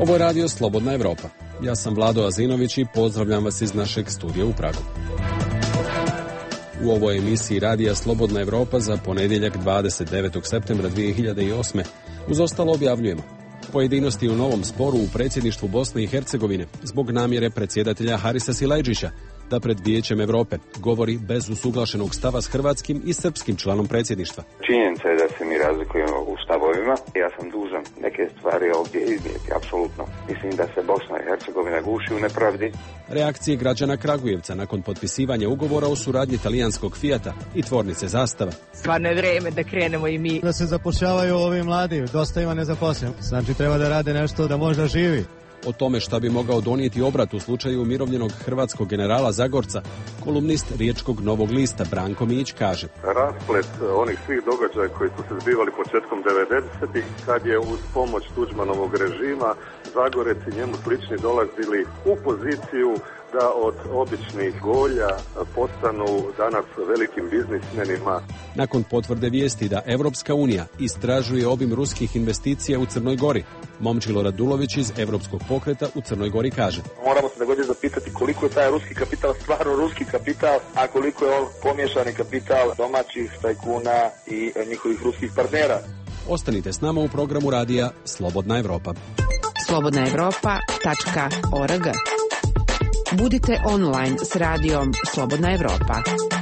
Ovo je radio Slobodna Evropa. Ja sam Vlado Azinović i pozdravljam vas iz našeg studija u Pragu. U ovoj emisiji radija Slobodna Evropa za ponedjeljak 29. septembra 2008. uz ostalo objavljujemo pojedinosti u novom sporu u predsjedništvu Bosne i Hercegovine zbog namjere predsjedatelja Harisa Silajdžića da pred Vijećem Europe govori bez usuglašenog stava s hrvatskim i srpskim članom predsjedništva. Činjenica je da se mi razlikujemo u stavovima. Ja sam dužan neke stvari ovdje iznijeti, apsolutno. Mislim da se Bosna i Hercegovina guši u nepravdi. Reakcije građana Kragujevca nakon potpisivanja ugovora o suradnji talijanskog Fijata i tvornice Zastava. Stvarno je vrijeme da krenemo i mi. Da se zapošljavaju ovi mladi, dosta ima nezaposlenih. Znači treba da rade nešto da možda živi. O tome šta bi mogao donijeti obrat u slučaju umirovljenog hrvatskog generala Zagorca, kolumnist Riječkog Novog lista Branko Mijić kaže: rasplet onih svih događaja koji su se zbivali početkom 90-ih, kad je uz pomoć Tuđmanovog režima Zagorec i njemu slični dolazili u poziciju da od običnih golja postanu danas velikim biznismenima. Nakon potvrde vijesti da Evropska unija istražuje obim ruskih investicija u Crnoj Gori, Momčilo Radulović iz Evropskog pokreta u Crnoj Gori kaže: moramo se također zapitati koliko je taj ruski kapital stvarno ruski kapital, a koliko je on pomiješani kapital domaćih tajkuna i njihovih ruskih partnera. Ostanite s nama u programu radija Slobodna Evropa. slobodnaevropa.org. Budite online s radijom Slobodna Evropa.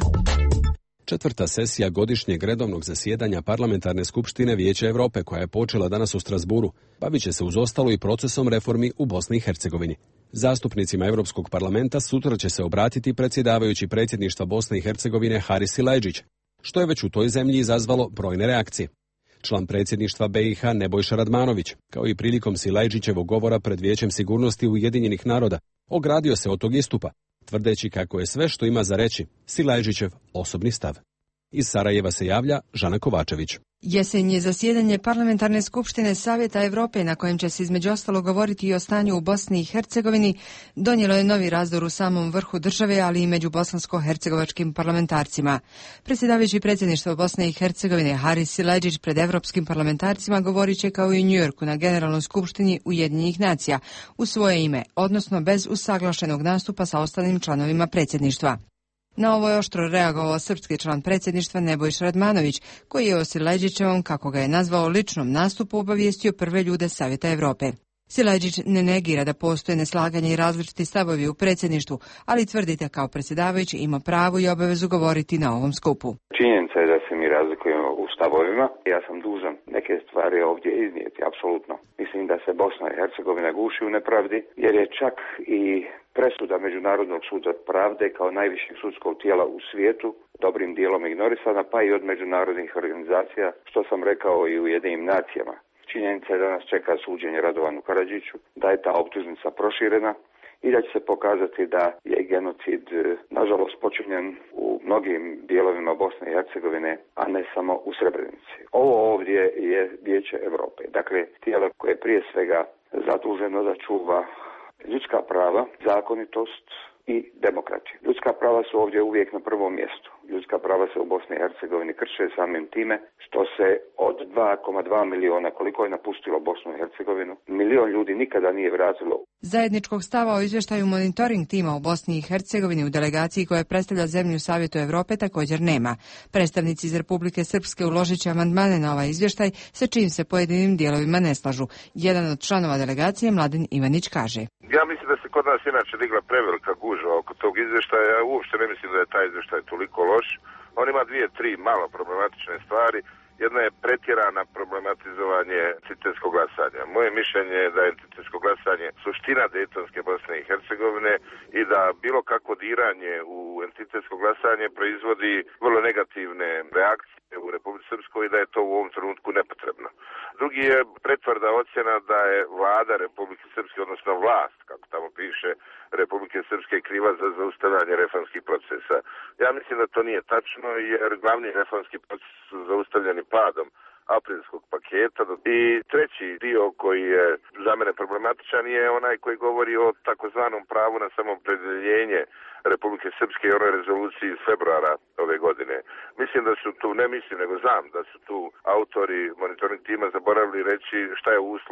Četvrta sesija godišnjeg redovnog zasjedanja Parlamentarne skupštine Vijeća Europe, koja je počela danas u Strasburu, bavit će se uz ostalo i procesom reformi u Bosni i Hercegovini. Zastupnicima Europskog parlamenta sutra će se obratiti predsjedavajući predsjedništva Bosne i Hercegovine Haris Silajdžić, što je već u toj zemlji izazvalo brojne reakcije. Član predsjedništva BiH Nebojša Radmanović, kao i prilikom Silajdžićevog govora pred Vijećem sigurnosti Ujedinjenih naroda, ogradio se od tog istupa, tvrdeći kako je sve što ima za reći Silajdžićev osobni stav. Iz Sarajeva se javlja Žana Kovačević. Jesenje zasjedanje Parlamentarne skupštine Savjeta Europe, na kojem će se između ostalo govoriti i o stanju u Bosni i Hercegovini, donijelo je novi razdor u samom vrhu države, ali i među bosansko-hercegovačkim parlamentarcima. Predsjedavajući predsjedništvo Bosne i Hercegovine Haris Silajdžić pred evropskim parlamentarcima govorit će kao i u Njujorku na Generalnoj skupštini Ujedinjenih nacija u svoje ime, odnosno bez usaglašenog nastupa sa ostalim članovima predsjedništva. Na ovo je oštro reagovao srpski član predsjedništva Nebojša Radmanović, koji je o Silajdžićevom, kako ga je nazvao, ličnom nastupu obavijestio prve ljude Savjeta Europe. Silajdžić ne negira da postoje neslaganje i različiti stavovi u predsjedništvu, ali tvrdite kao predsjedavajući ima pravo i obavezu govoriti na ovom skupu. Činjenica je da se mi razlikujemo u stavovima. Ja sam dužan neke stvari ovdje iznijeti, apsolutno. Mislim da se Bosna i Hercegovina guši u nepravdi, jer je čak i presuda Međunarodnog suda pravde kao najvišeg sudskog tijela u svijetu dobrim dijelom ignorisana, pa i od međunarodnih organizacija, što sam rekao i u Ujedinjenim nacijama. Činjenica je da nas čeka suđenje Radovanu Karadžiću, da je ta optužnica proširena i da će se pokazati da je genocid nažalost počinjen u mnogim dijelovima Bosne i Hercegovine, a ne samo u Srebrenici. Ovo ovdje je Vijeće Europe, dakle tijelo koje je prije svega zaduženo da čuva ljudska prava, zakonitost i demokratiju. Ljudska prava su ovdje uvijek na prvom mjestu. Ljudska prava se u Bosni i Hercegovini krše samim time što se od 2,2 miliona, koliko je napustilo Bosnu i Hercegovinu, 1 milion ljudi nikada nije vratilo. Zajedničkog stava o izvještaju monitoring tima u Bosni i Hercegovini u delegaciji koja predstavlja zemlju Savjetu Europe također nema. Predstavnici iz Republike Srpske uložit će amandmane na ovaj izvještaj, sa čim se pojedinim dijelovima ne slažu. Jedan od članova delegacije, Mladen Ivanić, kaže: ja mislim da se kod nas inače digla prevelika gužva oko tog izvještaja. Ja uopšte ne mislim da je taj izvještaj toliko loš. On ima 2-3 malo problematične stvari. Jedna je pretjerana problematizovanje entitetskog glasanja. Moje mišljenje je da je entitetsko glasanje suština Dejtonske Bosne i Hercegovine i da bilo kakvo diranje u entitetsko glasanje proizvodi vrlo negativne reakcije u Republici Srpskoj i da je to u ovom trenutku nepotrebno. Drugi je pretvrda ocjena da je vlada Republike Srpske, odnosno vlast, kako tamo piše, Republike Srpske kriva za zaustavljanje reformskih procesa. Ja mislim da to nije tačno, jer glavni reformski proces su zaustavljeni padom aprilskog paketa. I treći dio koji je za mene problematičan je onaj koji govori o takozvanom pravu na samoopredjeljenje Republike Srpske i onoj rezoluciji iz februara ove godine. Mislim da su tu, ne mislim nego znam da su tu autori monitoring tima zaboravili reći šta je uslov.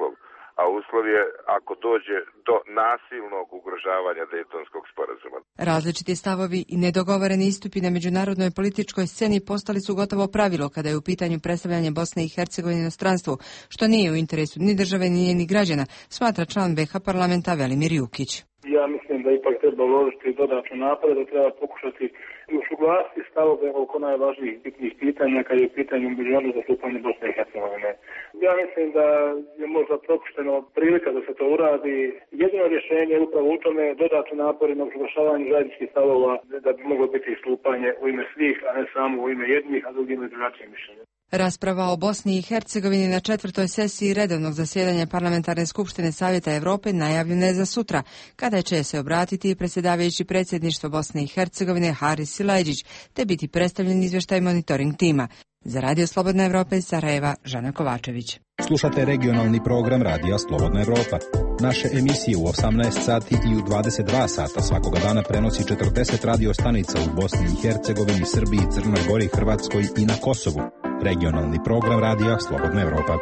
a uslov je ako dođe do nasilnog ugrožavanja Dejtonskog sporazuma. Različiti stavovi i nedogovoreni istupi na međunarodnoj političkoj sceni postali su gotovo pravilo kada je u pitanju predstavljanje Bosne i Hercegovine inostranstvu, što nije u interesu ni države ni njenih građana, smatra član BiH parlamenta Velimir Jukić. Ja mislim da ipak treba uložiti dodatne napore, da treba pokušati usuglasiti stavove oko najvažnijih bitnih pitanja kad je u pitanju međunarodno zastupanje Bosne i Hercegovine. Ja mislim da je možda propušteno prilika da se to uradi. Jedino rješenje je upravo u tome dodatni napori na usuglašavanju zajedničkih stavova da bi moglo biti istupanje u ime svih, a ne samo u ime jednih, a drugim i drugačijim mišljenjem. Rasprava o Bosni i Hercegovini na 4. sesiji redovnog zasjedanja Parlamentarne skupštine Savjeta Evrope najavljena je za sutra, kada će se obratiti predsjedavajući predsjedništva Bosne i Hercegovine Haris Silajdžić, te biti predstavljen izvještaj monitoring tima. Za Radio Slobodna Evropa iz Sarajeva, Žana Kovačević. Slušate regionalni program Radija Slobodna Evropa. Naše emisije u 18 sati i u 22 sata svakoga dana prenosi 40 radio stanica u Bosni i Hercegovini, Srbiji, Crnoj Gori, Hrvatskoj i na Kosovu. Regionalni program Radija Slobodna Evropa.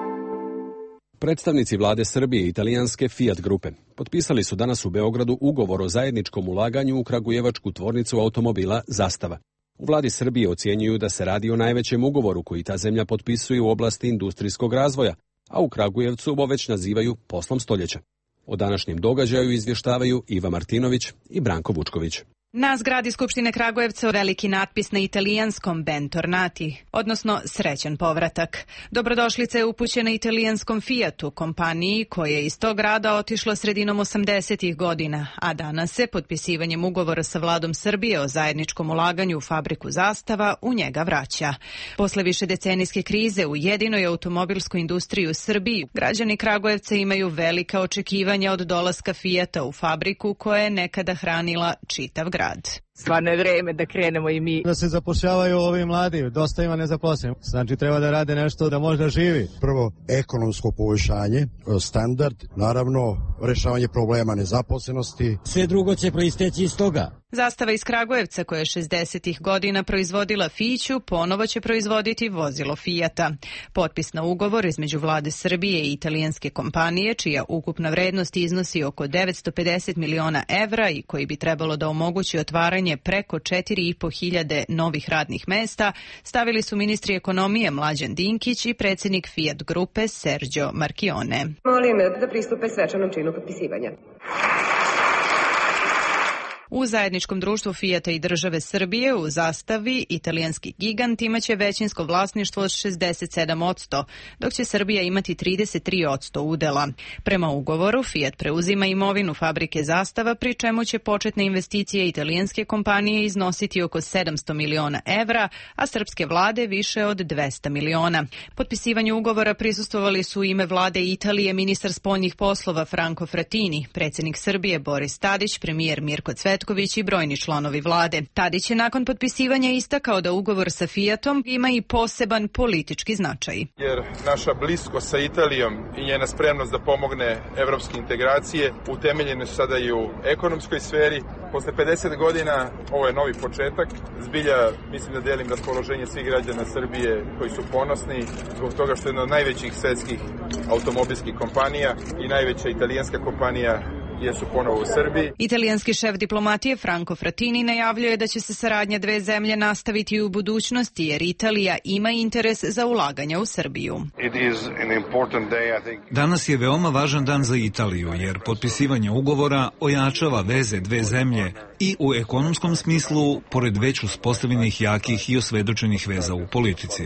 Predstavnici vlade Srbije i italijanske Fiat grupe potpisali su danas u Beogradu ugovor o zajedničkom ulaganju u kragujevačku tvornicu automobila Zastava. U vladi Srbije ocjenjuju da se radi o najvećem ugovoru koji ta zemlja potpisuje u oblasti industrijskog razvoja, a u Kragujevcu ovo već nazivaju poslom stoljeća. O današnjem događaju izvještavaju Iva Martinović i Branko Vučković. Na zgradi Skupštine Kragujevca veliki natpis na italijanskom Bentornati, odnosno srećan povratak. Dobrodošlica je upućena italijanskom Fiatu, kompaniji koja je iz tog grada otišla sredinom 80. godina, a danas se potpisivanjem ugovora sa vladom Srbije o zajedničkom ulaganju u fabriku Zastava u njega vraća. Posle višedecenijske krize u jedinoj automobilskoj industriji u Srbiji, građani Kragujevca imaju velika očekivanja od dolaska Fiata u fabriku koja je nekada hranila čitav grad. Stvarno je vreme da krenemo i mi. Da se zapošljavaju ovi mladi, dosta ima nezaposlenih. Znači treba da rade nešto da možda živi. Prvo, ekonomsko poboljšanje, standard, naravno rešavanje problema nezaposlenosti. Sve drugo će proisteći iz toga. Zastava iz Kragujevca, koja je 60. godina proizvodila Fiću, ponovo će proizvoditi vozilo Fijata. Potpis na ugovor između vlade Srbije i italijanske kompanije, čija ukupna vrednost iznosi oko 950 miliona evra i koji bi trebalo da omogući otvaranje preko 4.500 novih radnih mesta, stavili su ministri ekonomije Mlađan Dinkić i predsjednik Fiat grupe Sergio Marchione. Molim da pristupe svečanom činu potpisivanja. U zajedničkom društvu Fijata i države Srbije u Zastavi italijanski gigant imaće većinsko vlasništvo od 67%, dok će Srbija imati 33% udela. Prema ugovoru, Fiat preuzima imovinu fabrike Zastava, pri čemu će početne investicije italijanske kompanije iznositi oko 700 miliona evra, a srpske vlade više od 200 miliona. Potpisivanju ugovora prisustvovali su u ime vlade Italije ministar spoljnih poslova Franco Frattini, predsjednik Srbije Boris Tadić, premijer Mirko Cvetković i brojni članovi vlade. Tadić je nakon potpisivanja istakao da ugovor sa Fiatom ima i poseban politički značaj. Jer naša bliskost sa Italijom i njena spremnost da pomogne evropske integracije utemeljene su sada i u ekonomskoj sferi. Posle 50 godina ovo je novi početak. Zbilja mislim da delim raspoloženje svih građana Srbije koji su ponosni zbog toga što je jedna od najvećih svetskih automobilskih kompanija i najveća italijanska kompanija jesu ponovo u Srbiji. Italijanski šef diplomatije Franco Frattini najavljuje da će se saradnja dve zemlje nastaviti u budućnosti, jer Italija ima interes za ulaganja u Srbiju. Danas je veoma važan dan za Italiju, jer potpisivanje ugovora ojačava veze dve zemlje i u ekonomskom smislu, pored već uspostavljenih jakih i osvedočenih veza u politici.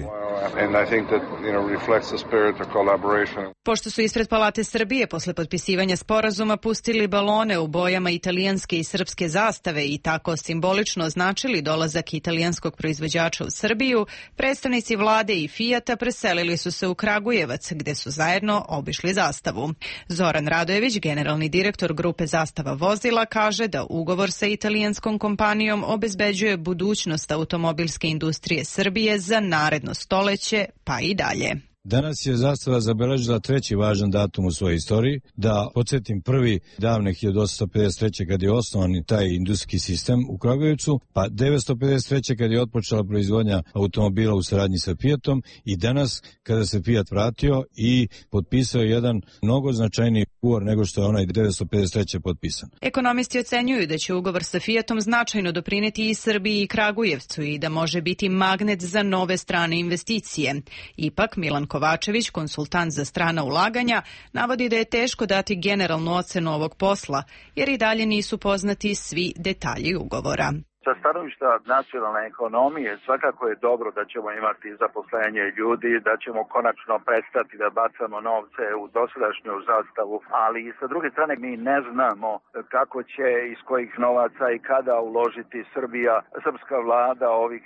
Pošto su ispred Palate Srbije posle potpisivanja sporazuma pustili balone u bojama italijanske i srpske zastave i tako simbolično označili dolazak italijanskog proizvođača u Srbiju, predstavnici vlade i Fijata preselili su se u Kragujevac, gde su zajedno obišli Zastavu. Zoran Radojević, generalni direktor grupe Zastava vozila, kaže da ugovor sa italijanskom kompanijom obezbeđuje budućnost automobilske industrije Srbije za naredno stoleće, pa i dalje. Danas je zastava zabeležila treći važan datum u svojoj istoriji. Da podsjetim, prvi davne 1853. kad je osnovan taj industrijski sistem u Kragujevcu, pa 953. kad je otpočela proizvodnja automobila u saradnji sa Fiatom i danas kada se Fiat vratio i potpisao jedan mnogo značajniji ugovor nego što je onaj 953. potpisan. Ekonomisti ocenjuju da će ugovor sa Fiatom značajno doprineti i Srbiji i Kragujevcu i da može biti magnet za nove strane investicije. Ipak, Milan Kovačević, konsultant za strana ulaganja, navodi da je teško dati generalnu ocenu ovog posla, jer i dalje nisu poznati svi detalji ugovora. Sa stanovišta nacionalne ekonomije svakako je dobro da ćemo imati zaposlenje ljudi, da ćemo konačno prestati da bacamo novce u dosadašnju zastavu, ali sa druge strane mi ne znamo kako će, iz kojih novaca i kada uložiti Srbija, srpska vlada ovih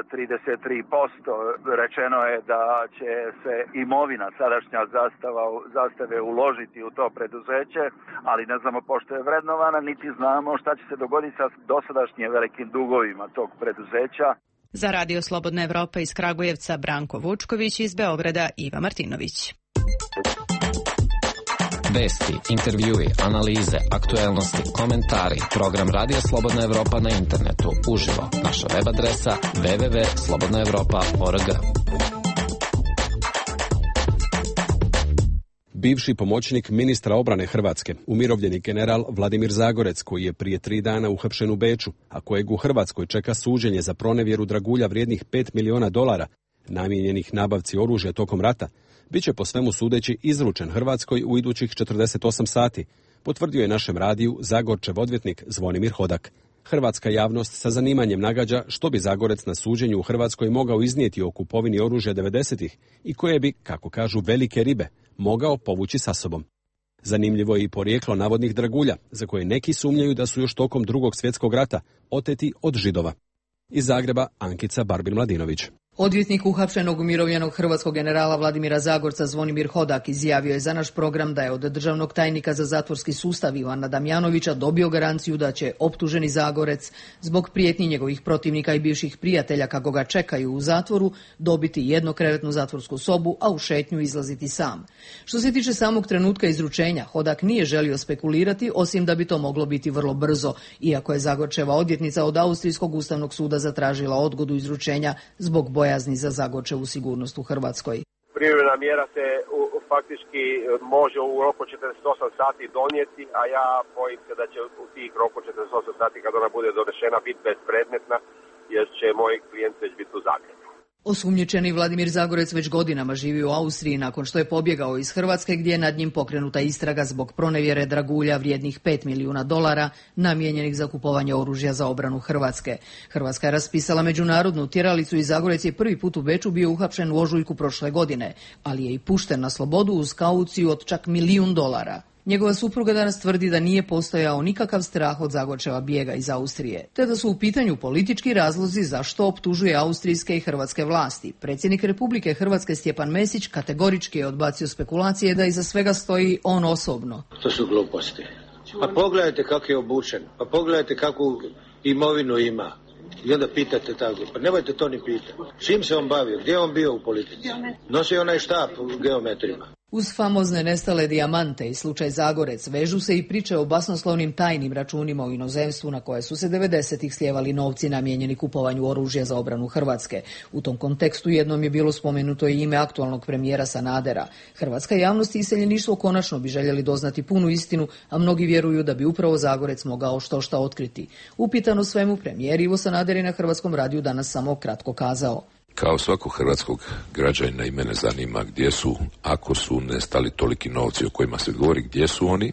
33%. Rečeno je da će se imovina sadašnja zastave uložiti u to preduzeće, ali ne znamo pošto je vrednovana, niti znamo šta će se dogoditi sa dosadašnjim velikim dugovima tog preduzeća. Za Radio Slobodna Evropa iz Kragujevca Branko Vučković, iz Beograda Iva Martinović. Vesti, intervjui, analize, aktuelnosti, komentari. Program Radio Slobodna Evropa na internetu. Uživo. Naša web adresa www.slobodnaevropa.org. Bivši pomoćnik ministra obrane Hrvatske, umirovljeni general Vladimir Zagorec, koji je prije 3 dana uhapšen u Beču, a kojeg u Hrvatskoj čeka suđenje za pronevjeru dragulja vrijednih $5 miliona namijenjenih nabavci oružja tokom rata, bit će po svemu sudeći izručen Hrvatskoj u idućih 48 sati, potvrdio je našem radiju Zagorčev odvjetnik Zvonimir Hodak. Hrvatska javnost sa zanimanjem nagađa što bi Zagorec na suđenju u Hrvatskoj mogao iznijeti o kupovini oružja 90-ih i koje bi, kako kažu velike ribe, mogao povući sa sobom. Zanimljivo je i porijeklo navodnih dragulja, za koje neki sumnjaju da su još tokom Drugog svjetskog rata oteti od Židova. Iz Zagreba Ankica Barbin-Mladinović. Odvjetnik uhapšenog umirovljenog hrvatskog generala Vladimira Zagorca Zvonimir Hodak izjavio je za naš program da je od državnog tajnika za zatvorski sustav Ivana Damjanovića dobio garanciju da će optuženi Zagorec zbog prijetnji njegovih protivnika i bivših prijatelja kako ga čekaju u zatvoru dobiti jednokrevetnu zatvorsku sobu, a u šetnju izlaziti sam. Što se tiče samog trenutka izručenja, Hodak nije želio spekulirati, osim da bi to moglo biti vrlo brzo, iako je Zagorčeva odvjetnica od Austrijskog ustavnog suda zatražila odgodu izručenja zbog bojazni za Zagorčevu sigurnost u Hrvatskoj. Privremena mjera se faktički može u roku 48 sati donijeti, a ja bojim se da će u tih roku 48 sati kad ona bude donešena biti bespredmetna, jer će moj klijent već biti u Zagrebu. Osumnjičeni Vladimir Zagorec već godinama živi u Austriji nakon što je pobjegao iz Hrvatske, gdje je nad njim pokrenuta istraga zbog pronevjere dragulja vrijednih $5 miliona namijenjenih za kupovanje oružja za obranu Hrvatske. Hrvatska je raspisala međunarodnu tjeralicu i Zagorec je prvi put u Beču bio uhapšen u ožujku prošle godine, ali je i pušten na slobodu uz kauciju od čak $1 milijun. Njegova supruga danas tvrdi da nije postojao nikakav strah od Zagorčeva bijega iz Austrije, te da su u pitanju politički razlozi zašto optužuje austrijske i hrvatske vlasti. Predsjednik Republike Hrvatske Stjepan Mesić kategorički je odbacio spekulacije da iza svega stoji on osobno. To su gluposti. Pa pogledajte kako je obučen, pa pogledajte kakvu imovinu ima. I onda pitate tako, pa nemojte to ni pitati. Čim se on bavio, gdje je on bio u politici? Nosio onaj štap u geometrima. Uz famozne nestale dijamante i slučaj Zagorec vežu se i priče o basnoslovnim tajnim računima u inozemstvu na koje su se 90-ih slijevali novci namijenjeni kupovanju oružja za obranu Hrvatske. U tom kontekstu jednom je bilo spomenuto i ime aktualnog premijera Sanadera. Hrvatska javnost i iseljeništvo konačno bi željeli doznati punu istinu, a mnogi vjeruju da bi upravo Zagorec mogao što otkriti. Upitan o svemu, premijer Ivo Sanader je na Hrvatskom radiju danas samo kratko kazao. Kao svakog hrvatskog građanina i mene zanima gdje su, ako su nestali toliki novci o kojima se govori, gdje su oni,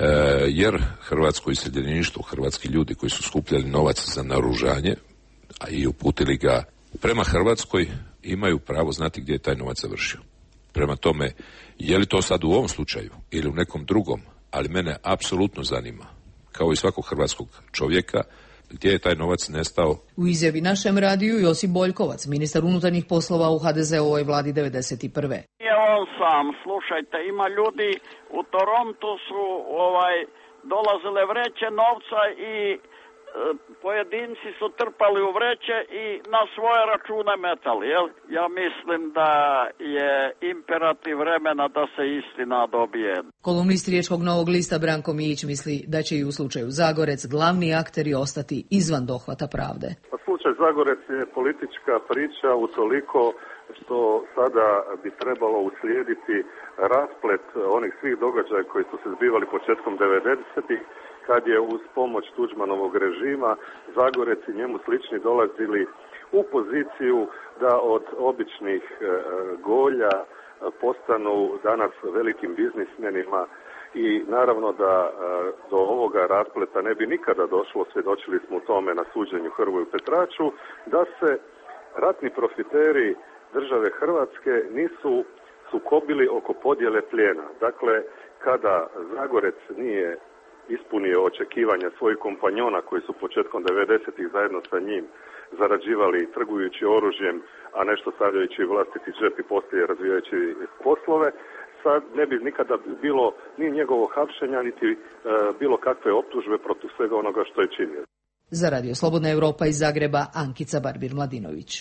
jer hrvatsko iseljeništvo, hrvatski ljudi koji su skupljali novac za naoružanje, a i uputili ga prema Hrvatskoj, imaju pravo znati gdje je taj novac završio. Prema tome, je li to sad u ovom slučaju ili u nekom drugom, ali mene apsolutno zanima, kao i svakog hrvatskog čovjeka, gdje je taj novac nestao. U izjavi našem radiju Josip Boljkovac, ministar unutarnjih poslova u HDZ-ovoj vladi 91. Nije on sam, slušajte, ima ljudi u Torontu su dolazile vreće novca i pojedinci su trpali u vreće i na svoje račune metali, jel? Ja mislim da je imperativ vremena da se istina dobije. Kolumnist Riječkog Novog lista Branko Mijić misli da će i u slučaju Zagorec glavni akteri ostati izvan dohvata pravde. Slučaj Zagorec je politička priča utoliko što sada bi trebalo uslijediti rasplet onih svih događaja koji su se zbivali početkom 90-ih, kad je uz pomoć Tuđmanovog režima Zagorec i njemu slični dolazili u poziciju da od običnih golja postanu danas velikim biznismenima i naravno da do ovoga raspleta ne bi nikada došlo, svjedočili smo u tome na suđenju Hrvoju Petraču, da se ratni profiteri države Hrvatske nisu sukobili oko podjele plijena. Dakle, kada Zagorec nije ispunio očekivanja svojih kompanjona koji su početkom 90-ih zajedno sa njim zarađivali trgujući oružjem, a nešto stavljajući vlastiti džep i poslije razvijajući poslove, sad ne bi nikada bilo ni njegovo hapšenja, niti bilo kakve optužbe protiv svega onoga što je činio. Za Radio Slobodna Europa iz Zagreba, Ankica Barbir-Mladinović.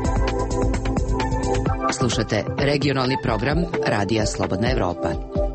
Slušate regionalni program Radija Slobodna Europa.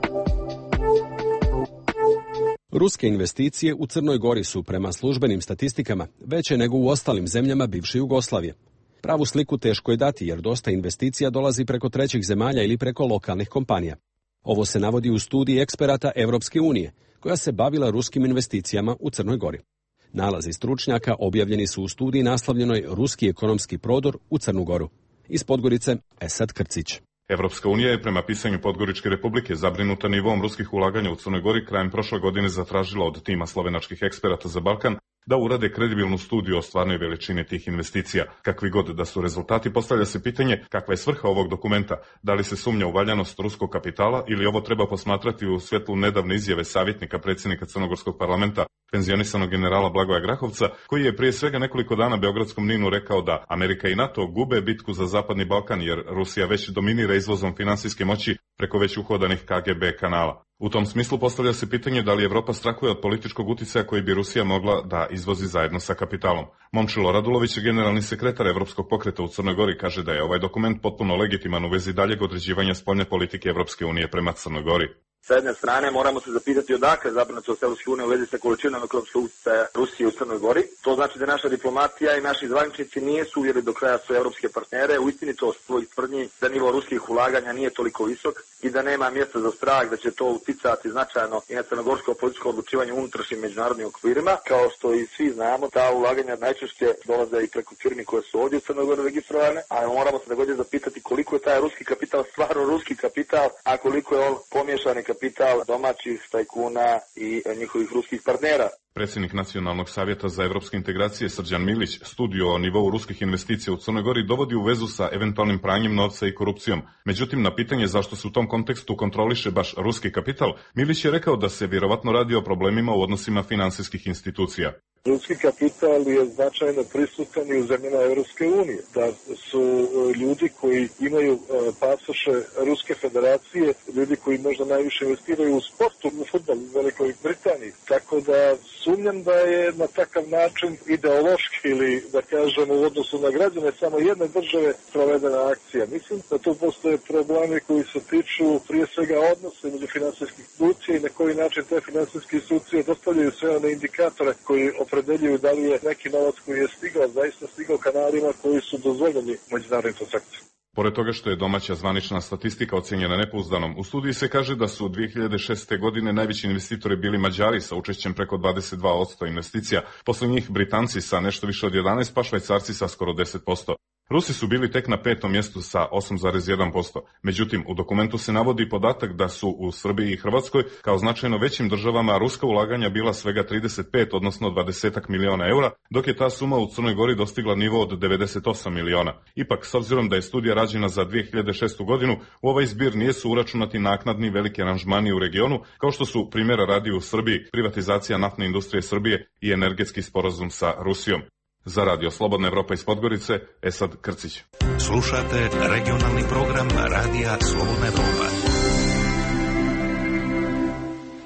Ruske investicije u Crnoj Gori su prema službenim statistikama veće nego u ostalim zemljama bivše Jugoslavije. Pravu sliku teško je dati jer dosta investicija dolazi preko trećih zemalja ili preko lokalnih kompanija. Ovo se navodi u studiji eksperata Europske unije, koja se bavila ruskim investicijama u Crnoj Gori. Nalazi stručnjaka objavljeni su u studiji naslovljenoj Ruski ekonomski prodor u Crnu Goru. Iz Podgorice, Esad Krcić. Evropska unija je prema pisanju Podgoričke republike zabrinuta nivom ruskih ulaganja u Crnoj Gori krajem prošle godine zatražila od tima slovenačkih eksperata za Balkan da urade kredibilnu studiju o stvarnoj veličini tih investicija. Kakvi god da su rezultati, postavlja se pitanje kakva je svrha ovog dokumenta, da li se sumnja u valjanost ruskog kapitala ili ovo treba posmatrati u svjetlu nedavne izjave savjetnika predsjednika Crnogorskog parlamenta, penzionisanog generala Blagoja Grahovca, koji je prije svega nekoliko dana beogradskom NIN-u rekao da Amerika i NATO gube bitku za Zapadni Balkan jer Rusija već dominira izvozom finansijske moći preko već uhodanih KGB kanala. U tom smislu postavlja se pitanje da li Evropa strahuje od političkog uticaja koji bi Rusija mogla da izvozi zajedno sa kapitalom. Momčilo Radulović, generalni sekretar Evropskog pokreta u Crnoj Gori, kaže da je ovaj dokument potpuno legitiman u vezi daljeg određivanja spoljne politike Evropske unije prema Crnoj Gori. Sa jedne strane moramo se zapitati odakle zabrinutost Evropske unije u vezi sa količinom ekonomskog uticaja Rusije u Crnoj Gori. To znači da naša diplomatija i naši zvaničnici nisu uvjerili do kraja svoje evropske partnere u istinitost svojih tvrdnji da nivo ruskih ulaganja nije toliko visok i da nema mjesta za strah da će to uticati značajno i na crnogorsko političko odlučivanje u unutrašnjim međunarodnim okvirima. Kao što i svi znamo, ta ulaganja najčešće dolaze i preko firmi koje su ovdje u Crnoj Gori registrovane, a moramo se također zapitati koliko je taj ruski kapital stvarno ruski kapital, a koliko je on pomiješani kapital domaćih tajkuna i njihovih ruskih partnera. Predsjednik Nacionalnog savjeta za evropske integracije Srđan Milić studiju o nivou ruskih investicija u Crnoj Gori dovodi u vezu sa eventualnim pranjem novca i korupcijom. Međutim, na pitanje zašto se u tom kontekstu kontroliše baš ruski kapital, Milić je rekao da se vjerovatno radi o problemima u odnosima finansijskih institucija. Ruski kapital je značajno prisutan i u zemljama Europske unije. Da su ljudi koji imaju pasoše Ruske federacije, ljudi koji možda najviše investiraju u sportu, u fudbalu u Velikoj Britaniji. Tako da sumnjam da je na takav način ideološki ili da kažemo u odnosu na građane samo jedne države provedena akcija. Mislim da tu postoje problemi koji se tiču prije svega odnosa među finansijskih institucija i na koji način te finansijske institucije dostavljaju sve one indikatore koji opredeljuju da li je neki novac koji je stigao, zaista stigao kanalima koji su dozvoljeni međunarodnim transakcijama. Pored toga što je domaća zvanična statistika ocjenjena nepouzdanom, u studiji se kaže da su 2006. godine najveći investitori bili Mađari sa učešćem preko 22% investicija, posle njih Britanci sa nešto više od 11%, pa Švajcarci sa skoro 10%. Rusi su bili tek na 5. mjestu sa 8,1%. Međutim, u dokumentu se navodi podatak da su u Srbiji i Hrvatskoj kao značajno većim državama ruska ulaganja bila svega 35, odnosno 20 miliona eura, dok je ta suma u Crnoj Gori dostigla nivo od 98 miliona. Ipak, s obzirom da je studija rađena za 2006. godinu, u ovaj zbir nisu uračunati naknadni veliki aranžmani u regionu, kao što su primjera radi u Srbiji, privatizacija naftne industrije Srbije i energetski sporazum sa Rusijom. Za Radio Slobodna Evropa iz Podgorice, Esad Krcić. Slušate regionalni program Radija Slobodna Evropa.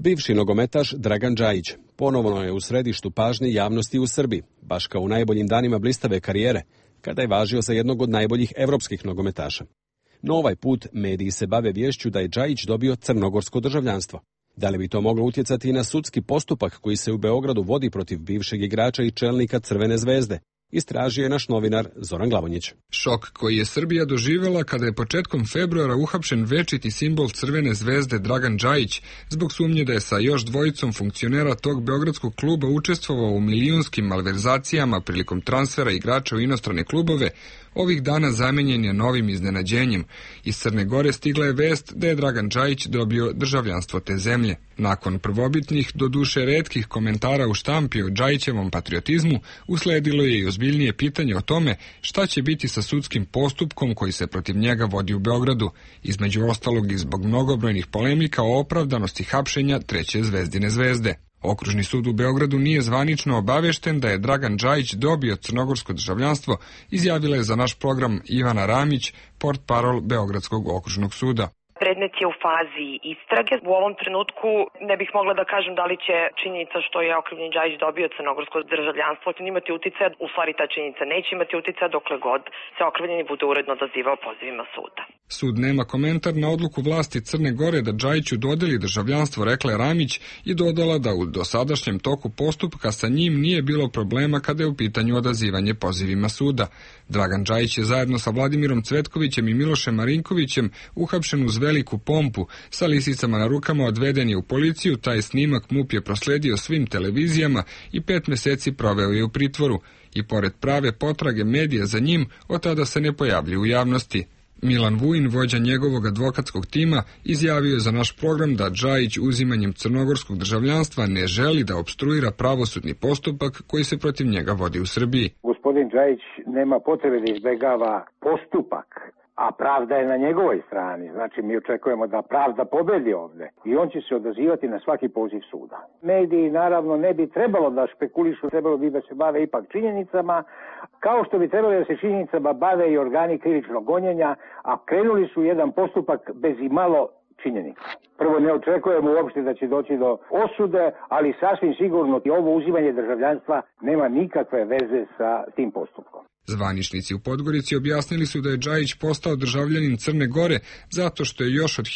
Bivši nogometaš Dragan Džajić ponovno je u središtu pažnje javnosti u Srbiji, baš kao u najboljim danima blistave karijere, kada je važio za jednog od najboljih evropskih nogometaša. No ovaj put mediji se bave viješću da je Džajić dobio crnogorsko državljanstvo. Da li bi to moglo utjecati i na sudski postupak koji se u Beogradu vodi protiv bivšeg igrača i čelnika Crvene zvezde? Istražio je naš novinar Zoran Glavonjić. Šok koji je Srbija doživjela kada je početkom februara uhapšen večiti simbol Crvene zvezde Dragan Džajić zbog sumnje da je sa još dvojicom funkcionera tog beogradskog kluba učestvovao u milijunskim malverzacijama prilikom transfera igrača u inostrane klubove, ovih dana zamenjen je novim iznenađenjem. Iz Crne Gore stigla je vest da je Dragan Džajić dobio državljanstvo te zemlje. Nakon prvobitnih, doduše retkih komentara u štampi o Džajićevom patriotizmu, usledilo je i ozbiljnije pitanje o tome šta će biti sa sudskim postupkom koji se protiv njega vodi u Beogradu, između ostalog i zbog mnogobrojnih polemika o opravdanosti hapšenja treće Zvezdine zvezde. Okružni sud u Beogradu nije zvanično obavešten da je Dragan Džajić dobio crnogorsko državljanstvo, izjavila je za naš program Ivana Ramić, portparol Beogradskog okružnog suda. Predmet je u fazi istrage. U ovom trenutku ne bih mogla da kažem da li će činjenica što je okrivljeni Džajić dobio crnogorsko državljanstvo imati uticaja, u stvari ta činjenica neće imati uticaja dokle god se okrivljeni bude uredno odazivao pozivima suda. Sud nema komentar na odluku vlasti Crne Gore da Džajiću dodeli državljanstvo, rekla je Ramić i dodala da u dosadašnjem toku postupka sa njim nije bilo problema kada je u pitanju odazivanje pozivima suda. Dragan Džajić je zajedno sa Vladimirom Cvetkovićem i Milošem Marinkovićem uhapšen uz veliku pompu, sa lisicama na rukama odveden je u policiju, taj snimak MUP je prosledio svim televizijama i 5 meseci proveo je u pritvoru. I pored prave potrage medija za njim, od tada se ne pojavljuju u javnosti. Milan Vujin, vođa njegovog advokatskog tima, izjavio je za naš program da Džajić uzimanjem crnogorskog državljanstva ne želi da opstruira pravosudni postupak koji se protiv njega vodi u Srbiji. Gospodin Džajić nema potrebe da izbegava postupak, a pravda je na njegovoj strani. Znači, mi očekujemo da pravda pobedi ovde i on će se odazivati na svaki poziv suda. Mediji, naravno, ne bi trebalo da špekulišu, trebalo bi da se bave ipak činjenicama, kao što bi trebalo da se činjenicama bave i organi krivičnog gonjenja, a krenuli su jedan postupak bez i malo činjenica. Prvo, ne očekujemo uopšte da će doći do osude, ali sasvim sigurno i ovo uzimanje državljanstva nema nikakve veze sa tim postupkom. Zvaničnici u Podgorici objasnili su da je Džajić postao državljanin Crne Gore zato što je još od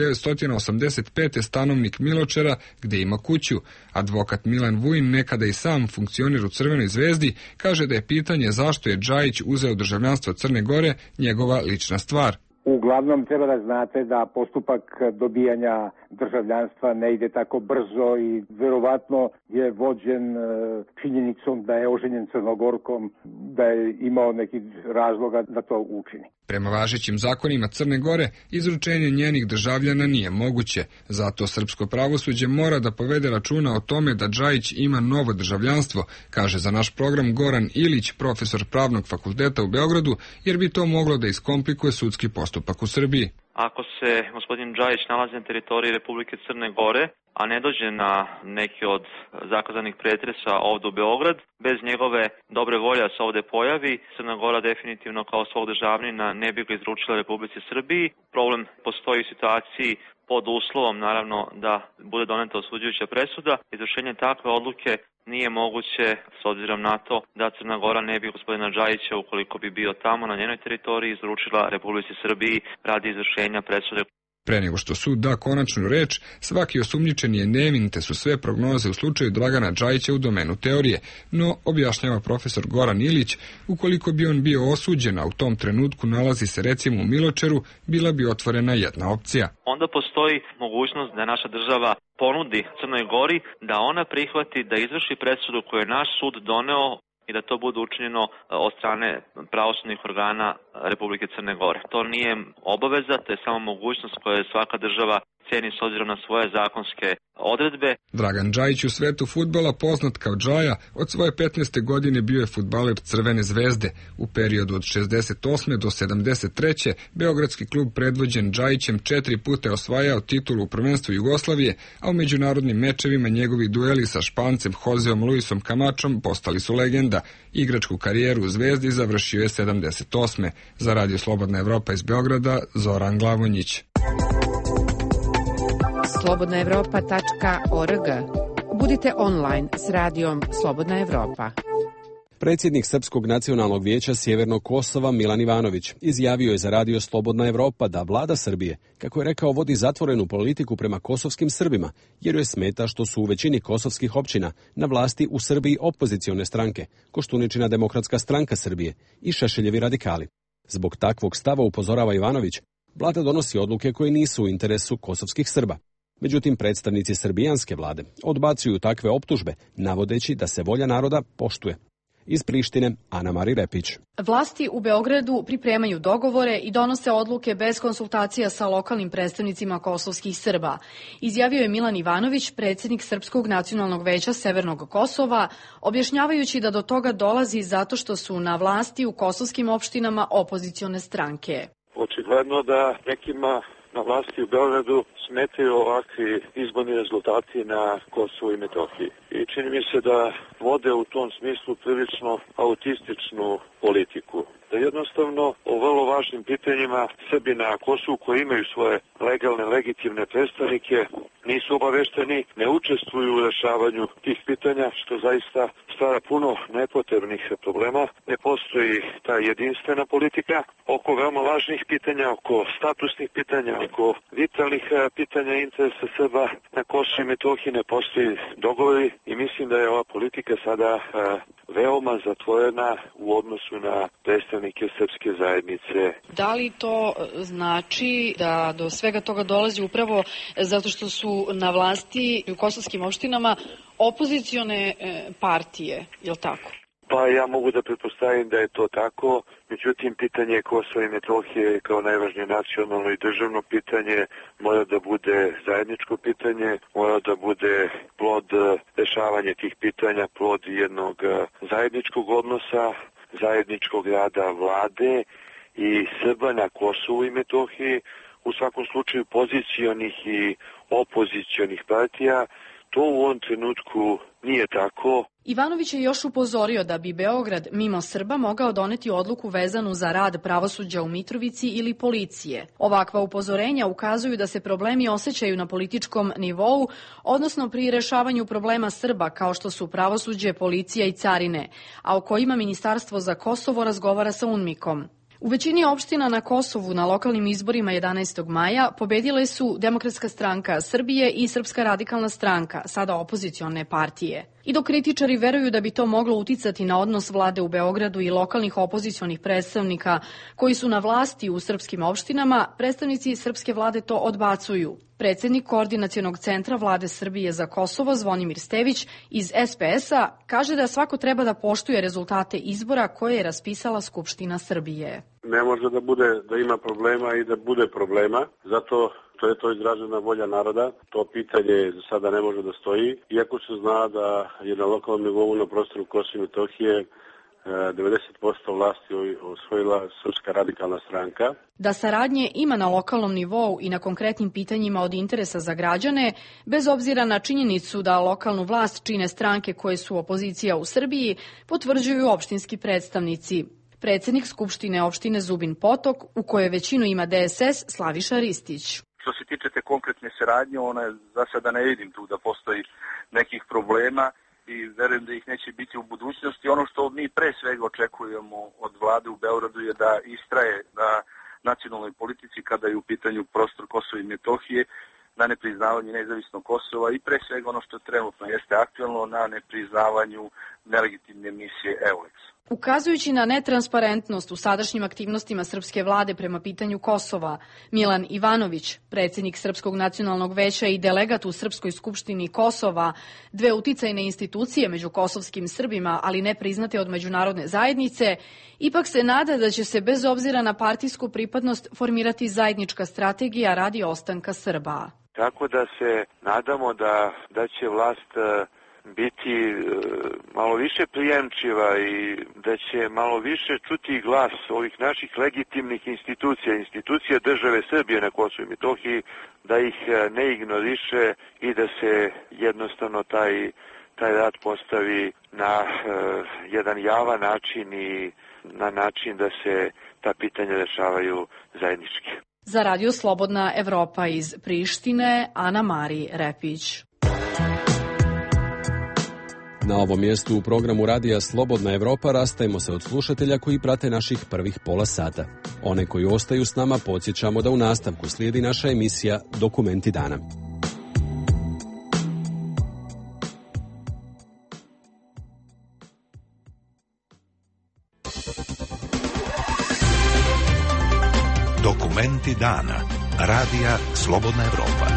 1985. stanovnik Miločara gde ima kuću. Advokat Milan Vujin, nekada i sam funkcioner u Crvenoj zvezdi, kaže da je pitanje zašto je Džajić uzeo državljanstvo Crne Gore njegova lična stvar. Uglavnom treba da znate da postupak dobijanja državljanstva ne ide tako brzo i verovatno je vođen činjenicom da je oženjen Crnogorkom, da je imao neki razloga da to učini. Prema važećim zakonima Crne Gore, izručenje njenih državljana nije moguće, zato srpsko pravosuđe mora da povede računa o tome da Džajić ima novo državljanstvo, kaže za naš program Goran Ilić, profesor Pravnog fakulteta u Beogradu, jer bi to moglo da iskomplikuje sudski postupak u Srbiji. Ako se gospodin Džajić nalazi na teritoriji Republike Crne Gore, a ne dođe na neki od zakazanih pretresa ovde u Beograd, bez njegove dobre volje da se ovde pojavi, Crna Gora definitivno kao svog državnina ne bi ga izručila Republici Srbiji. Problem postoji u situaciji pod uslovom, naravno, da bude doneta osuđujuća presuda. Izvršenje takve odluke nije moguće s obzirom na to da Crna Gora ne bi gospodina Džajića, ukoliko bi bio tamo na njenoj teritoriji, izručila Republici Srbiji radi izvršenja presude. Pre nego što sud da konačnu reč, svaki osumnjičeni je nevin, te su sve prognoze u slučaju Dragana Džajića u domenu teorije, no, objašnjava profesor Goran Ilić, ukoliko bi on bio osuđen, a u tom trenutku nalazi se recimo u Miločaru, bila bi otvorena jedna opcija. Onda postoji mogućnost da naša država ponudi Crnoj Gori da ona prihvati da izvrši presudu koju je naš sud doneo i da to bude učinjeno od strane pravosudnih organa Republike Crne Gore. To nije obaveza, to je samo mogućnost koju svaka država ceni s obzirom na svoje zakonske odredbe. Dragan Džajić u svetu fudbala, poznat kao Džaja, od svoje 15. godine bio je fudbaler Crvene zvezde. U periodu od 68. do 73. beogradski klub predvođen Džajićem 4 puta je osvajao titulu u prvenstvu Jugoslavije, a u međunarodnim mečevima njegovi dueli sa Špancem Joseom Luisom Kamačom postali su legenda. Igračku karijeru u Zvezdi završio je 78. Za Radio Slobodna Evropa iz Beograda, Zoran Glavonjić. slobodnaevropa.org. Budite online s radijom Slobodna Evropa. Predsjednik Srpskog nacionalnog vijeća Sjevernog Kosova Milan Ivanović izjavio je za radio Slobodna Evropa da vlada Srbije, kako je rekao, vodi zatvorenu politiku prema kosovskim Srbima, jer joj smeta što su u većini kosovskih općina na vlasti u Srbiji opozicione stranke, Koštuničina Demokratska stranka Srbije i Šešeljevi radikali. Zbog takvog stava, upozorava Ivanović, vlada donosi odluke koje nisu u interesu kosovskih Srba. Međutim, predstavnici srbijanske vlade odbacuju takve optužbe, navodeći da se volja naroda poštuje. Iz Prištine, Ana Mari Repić. Vlasti u Beogradu pripremaju dogovore i donose odluke bez konsultacija sa lokalnim predstavnicima kosovskih Srba, izjavio je Milan Ivanović, predsjednik Srpskog nacionalnog veća Severnog Kosova, objašnjavajući da do toga dolazi zato što su na vlasti u kosovskim opštinama opozicione stranke. Očigledno da nekima na vlasti u Beogradu smetaju ovakvi izborni rezultati na Kosovu i Metohiji. I čini mi se da vode u tom smislu prilično autističnu politiku. Da jednostavno o vrlo važnim pitanjima Srbi na Kosovu koji imaju svoje legalne, legitimne predstavnike nisu obavešteni, ne učestvuju u rešavanju tih pitanja, što zaista stvara puno nepotrebnih problema. Ne postoji ta jedinstvena politika oko veoma važnih pitanja, oko statusnih pitanja, oko vitalnih pitanja interesa Srba na Kosovu i Metohiji ne postoji dogovori i mislim da je ova politika sada veoma zatvorena u odnosu na predstavnike srpske zajednice. Da li to znači da do svega toga dolazi upravo zato što su na vlasti u kosovskim opštinama opozicione partije, je li tako? Pa ja mogu da pretpostavim da je to tako, međutim pitanje Kosova i Metohije kao najvažnije nacionalno i državno pitanje mora da bude zajedničko pitanje, mora da bude plod rešavanja tih pitanja, plod jednog zajedničkog odnosa, zajedničkog rada vlade i Srba na Kosovu i Metohiji, u svakom slučaju pozicionih i opozicionih partija. To u ovom trenutku nije tako. Ivanović je još upozorio da bi Beograd mimo Srba mogao doneti odluku vezanu za rad pravosuđa u Mitrovici ili policije. Ovakva upozorenja ukazuju da se problemi osjećaju na političkom nivou, odnosno pri rešavanju problema Srba kao što su pravosuđe, policija i carine, a o kojima Ministarstvo za Kosovo razgovara sa UNMIK-om. U većini opština na Kosovu na lokalnim izborima 11. maja pobedile su Demokratska stranka Srbije i Srpska radikalna stranka, sada opozicione partije. I dok kritičari veruju da bi to moglo uticati na odnos vlade u Beogradu i lokalnih opozicionih predstavnika koji su na vlasti u srpskim opštinama, predstavnici srpske vlade to odbacuju. Predsjednik Koordinacionog centra vlade Srbije za Kosovo, Zvonimir Stević, iz SPS-a, kaže da svako treba da poštuje rezultate izbora koje je raspisala Skupština Srbije. Ne može da bude da ima problema i da bude problema, zato to je to izražena volja naroda. To pitanje za sada ne može da stoji, iako se zna da je na lokalnom nivou na prostoru Kosova i Metohije 90% vlasti osvojila Srpska radikalna stranka. Da saradnje ima na lokalnom nivou i na konkretnim pitanjima od interesa za građane, bez obzira na činjenicu da lokalnu vlast čine stranke koje su opozicija u Srbiji, potvrđuju opštinski predstavnici. Predsjednik Skupštine opštine Zubin Potok, u kojoj većinu ima DSS, Slaviša Ristić. Što se tiče te konkretne saradnje, ona je za sada ne vidim tu da postoji nekih problema i verujem da ih neće biti u budućnosti. Ono što mi pre svega očekujemo od vlade u Beogradu je da istraje na nacionalnoj politici kada je u pitanju prostor Kosova i Metohije, na nepriznavanju nezavisnog Kosova i pre svega ono što trenutno jeste aktuelno na nepriznavanju nelegitimne misije EULEX. Ukazujući na netransparentnost u sadašnjim aktivnostima srpske vlade prema pitanju Kosova, Milan Ivanović, predsjednik Srpskog nacionalnog veća i delegat u Srpskoj skupštini Kosova, dve uticajne institucije među kosovskim Srbima, ali ne priznate od međunarodne zajednice, ipak se nada da će se bez obzira na partijsku pripadnost formirati zajednička strategija radi ostanka Srba. Tako da se nadamo da će vlast biti malo više prijemčiva i da će malo više čuti glas ovih naših legitimnih institucija države Srbije na Kosovu i Metohiji, da ih ne ignoriše i da se jednostavno taj rad postavi na jedan javan način i na način da se ta pitanja rešavaju zajednički. Za Radio Slobodna Evropa iz Prištine, Ana Mari Repić. Na ovom mjestu u programu Radija Slobodna Evropa rastajemo se od slušatelja koji prate naših prvih pola sata. One koji ostaju s nama podsjećamo da u nastavku slijedi naša emisija Dokumenti dana. Dokumenti dana. Radija Slobodna Evropa.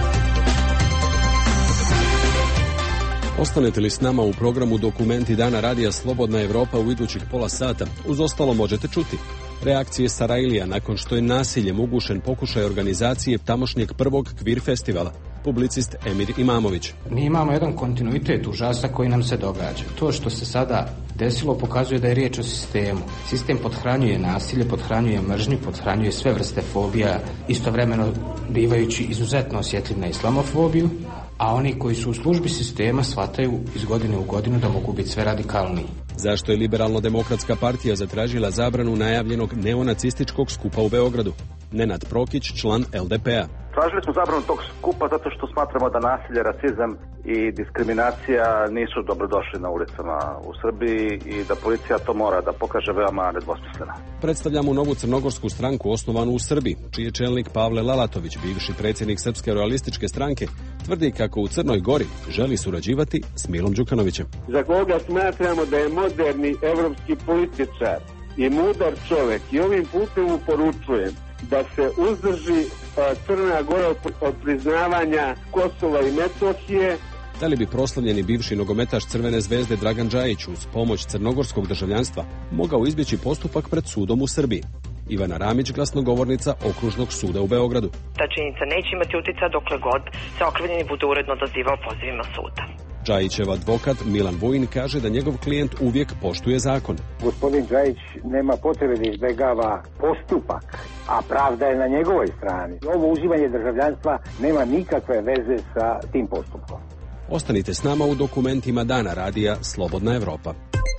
Ostanete li s nama u programu Dokumenti dana Radija Slobodna Evropa u idućih pola sata? Uz ostalo možete čuti reakcije Sarajlija nakon što je nasiljem ugušen pokušaj organizacije tamošnjeg prvog kvir festivala. Publicist Emir Imamović. Mi imamo jedan kontinuitet užasa koji nam se događa. To što se sada desilo pokazuje da je riječ o sistemu. Sistem pothranjuje nasilje, pothranjuje mržnju, pothranjuje sve vrste fobija, istovremeno bivajući izuzetno osjetljiv na islamofobiju, a oni koji su u službi sistema shvataju iz godine u godinu da mogu biti sve radikalniji. Zašto je Liberalno-demokratska partija zatražila zabranu najavljenog neonacističkog skupa u Beogradu? Nenad Prokić, član LDP-a. Tražili smo zabranu tog skupa zato što smatramo da nasilje, rasizam i diskriminacija nisu dobrodošli na ulicama u Srbiji i da policija to mora da pokaže veoma nedvosmisleno. Predstavljamo novu crnogorsku stranku osnovanu u Srbiji, čiji je čelnik Pavle Lalatović, bivši predsjednik Srpske realističke stranke, tvrdi kako u Crnoj Gori želi surađivati s Milom Đukanovićem. Za koga smatramo da je moderni evropski političar i mudar čovjek i ovim putem mu poručujem da se uzdrži Crna Gora od priznavanja Kosova i Metohije. Da li bi proslavljeni bivši nogometaš Crvene zvezde Dragan Džajić uz pomoć crnogorskog državljanstva mogao izbjeći postupak pred sudom u Srbiji? Ivana Ramić, glasnogovornica Okružnog suda u Beogradu. Ta činjenica neće imati utjecaja dokle god se okrivljeni bude uredno odazivao pozivima suda. Džajićev advokat Milan Vujin kaže da njegov klijent uvijek poštuje zakon. Gospodin Džajić nema potrebe da izbjegava postupak, a pravda je na njegovoj strani. Ovo uzimanje državljanstva nema nikakve veze sa tim postupkom. Ostanite s nama u dokumentima dana Radija Slobodna Evropa.